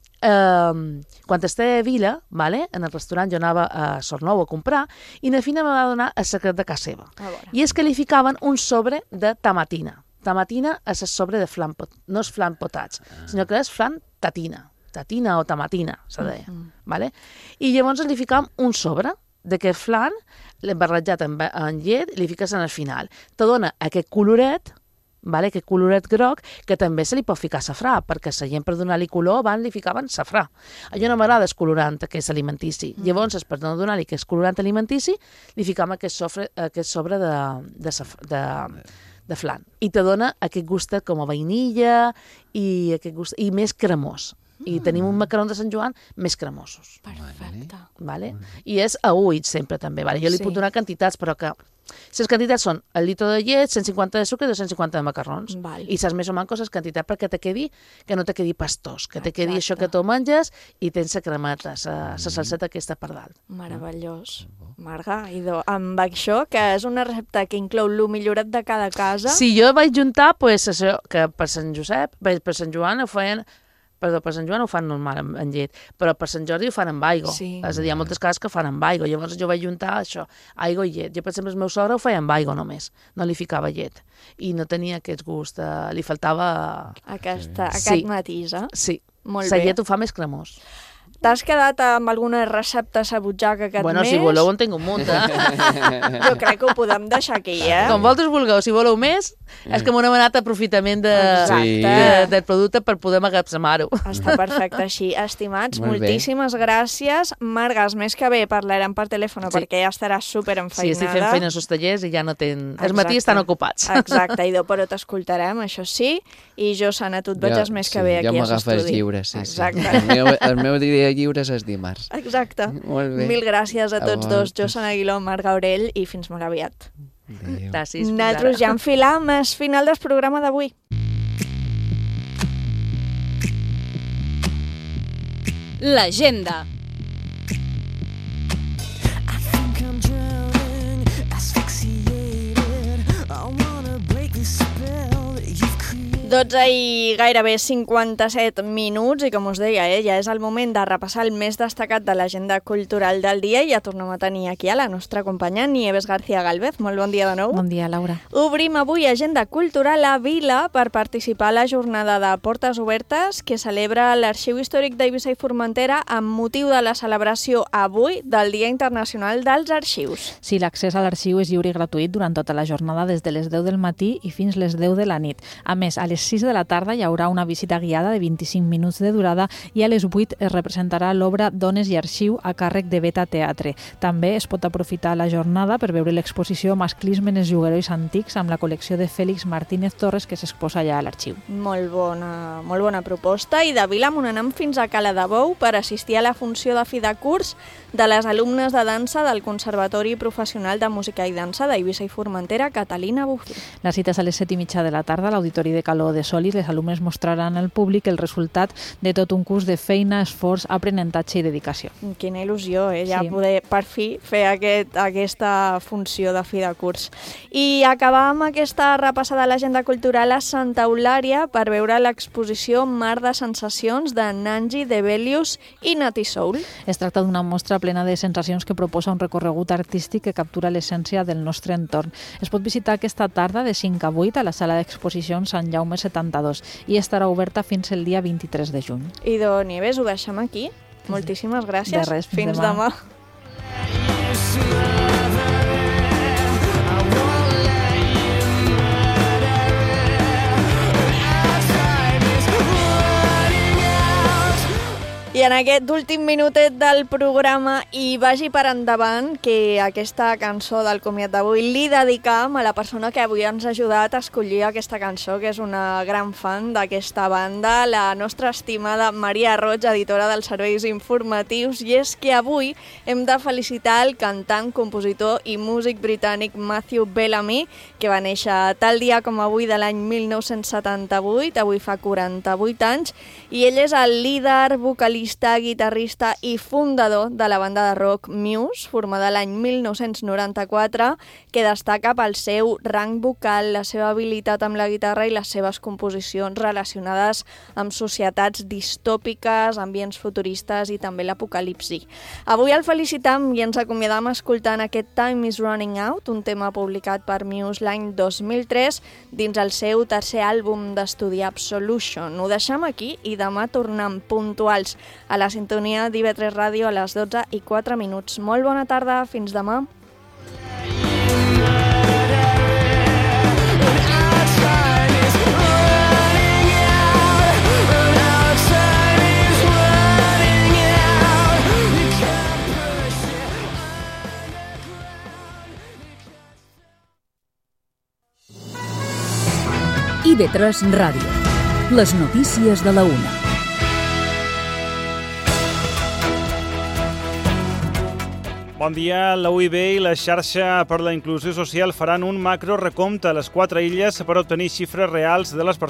eh, quan estava a Vila, vale, en el restaurant jo anava a Sornou a comprar i na Fina me va donar el secret de casa seva. I és que li ficaven un sobre de tamatina. Tamatina és el sobre de flan, pot... no és flan potats, sinó que és flan tatina. Tatina o tamatina, se deia. Mm -hmm. Vale? I llavors li ficàvem un sobre d'aquest flan, l'hem barrejat en, en llet i li fiques en el final. Te dona aquest coloret, vale? Aquest coloret groc, que també se li pot ficar safrà, perquè la gent per donar-li color abans li ficaven safrà. A jo no m'agrada el colorant aquest alimentici. Mm. Llavors, per no donar-li aquest colorant alimentici, li ficam aquest sobre, aquest sobre de, de, saf, de, de flan. I te dona aquest gustet com a vainilla i, aquest gust, i més cremós. I tenim un macarró de Sant Joan més cremosos. Perfecte. Vale? I és a ulls sempre també. Vale? Jo li Sí. puc donar quantitats, però que les quantitats són el litre de llet, cent cinquanta de sucre i dos cents cinquanta de macarrons. Val. I saps més o menys les quantitats perquè te quedi, que no te quedi pastós, que te quedi això que tu menges i tens la cremata, la salseta aquesta per dalt. Meravellós. Marga, idò, amb això, que és una recepta que inclou el millorat de cada casa. Si jo vaig juntar, pues, això, que per Sant Josep, per Sant Joan ho feien... Perdó, per Sant Joan ho fan normal en, en llet, però per Sant Jordi ho fan amb aigua. Sí. És a dir, hi ha moltes cases que fan amb aigua. Llavors jo vaig juntar això, aigua i llet. Jo, per exemple, el meu sogre ho feia amb aigua només, no li ficava llet. I no tenia aquest gust, eh, li faltava... Aquesta, Sí. aquest matís, eh? Sí, Molt la bé. llet ho fa més cremós. T'has quedat amb alguna recepta a butxaca aquest Bueno, mes? si voleu en tinc un munt, eh? Jo crec que ho podem deixar aquí, eh? Com vosaltres vulgueu, si voleu més, és que m'ho hem anat aprofitament de, Exacte. de, del producte per poder magatzemar-ho. Està perfecte així. Estimats, Molt bé. moltíssimes gràcies. Margues, més que bé parlarem per telèfon Sí. perquè ja estaràs super Sí, enfeinada. estic fent feina als tallers i ja no tenen... Els Exacte. matins estan ocupats. Exacte, idò, però t'escoltarem, això sí. I jo, Sana, tu et veig més que bé aquí Jo als m'agafes estudis. lliure, sí. Exacte. Sí. El, meu, el meu dia lliure és el dimarts. Exacte. Molt bé. Mil gràcies a A tots dos, vosaltres. Josan Aguiló, Marc Gabriel, i fins molt aviat. Gràcies. Nosaltres ja enfilam el final del programa d'avui. L'agenda. dotze i gairebé cinquanta-set minuts i com us deia, eh, ja és el moment de repassar el més destacat de l'agenda cultural del dia i ja tornem a tenir aquí a la nostra companya Nieves García Galvez. Molt bon dia de nou. Bon dia, Laura. Obrim avui agenda cultural a Vila per participar a la jornada de Portes Obertes que celebra l'Arxiu Històric d'Eivissa i Formentera amb motiu de la celebració avui del Dia Internacional dels Arxius. Sí, l'accés a l'arxiu és lliure i gratuït durant tota la jornada des de les deu del matí i fins les deu de la nit. A més, a les sis de la tarda hi haurà una visita guiada de vint-i-cinc minuts de durada i a les vuit es representarà l'obra Dones i Arxiu a càrrec de Beta Teatre. També es pot aprofitar la jornada per veure l'exposició Masclisme en els juguerois antics amb la col·lecció de Fèlix Martínez Torres que s'exposa allà a l'arxiu. Molt bona, molt bona proposta. I de Vila anem fins a Cala de Bou per assistir a la funció de fi de curs de les alumnes de dansa del Conservatori Professional de Música i Dansa d'Eivissa i Formentera, Catalina Bufí. La cita és a les set i mitja de la tarda a l'Auditori de Calor de Solis, les alumnes mostraran al públic el resultat de tot un curs de feina, esforç, aprenentatge i dedicació. Quina il·lusió, eh? Ja Sí. poder per fi fer aquest, aquesta funció de fi de curs. I acabar amb aquesta repassada a l'agenda cultural a Santa Eulària per veure l'exposició Mar de Sensacions de Nanji Debelius i Nati Soul. Es tracta d'una mostra plena de sensacions que proposa un recorregut artístic que captura l'essència del nostre entorn. Es pot visitar aquesta tarda de cinc a vuit a la sala d'exposicions Sant Jaume setanta-dos i estarà oberta fins el dia vint-i-tres de juny. Idò Nieves, ho deixem aquí. Moltíssimes gràcies. De res, fins fins demà. demà. I en aquest últim minutet del programa, i vagi per endavant, que aquesta cançó del comiat d'avui li dedicam a la persona que avui ens ha ajudat a escollir aquesta cançó, que és una gran fan d'aquesta banda, la nostra estimada Maria Roig, editora dels serveis informatius, i és que avui hem de felicitar el cantant, compositor i músic britànic Matthew Bellamy, que va néixer tal dia com avui de l'any mil nou-cents setanta-vuit, avui fa quaranta-vuit anys, i ell és el líder, vocalista, guitarrista i fundador de la banda de rock Muse, formada l'any mil nou-cents noranta-quatre, que destaca pel seu rang vocal, la seva habilitat amb la guitarra i les seves composicions relacionades amb societats distòpiques, ambients futuristes i també l'apocalipsi. Avui el felicitam i ens acomiadam escoltant aquest Time is Running Out, un tema publicat per Muse l'any dos mil tres dins el seu tercer àlbum d'estudi Absolution. Ho deixem aquí i demà tornem puntuals a la sintonia d'I V tres Ràdio a les dotze i quatre minuts. Molt bona tarda, fins demà. I V tres Ràdio. Les notícies de la una. Bon dia. La U I B i la xarxa per la inclusió social faran un macro recompte a les quatre illes per obtenir xifres reals de les persones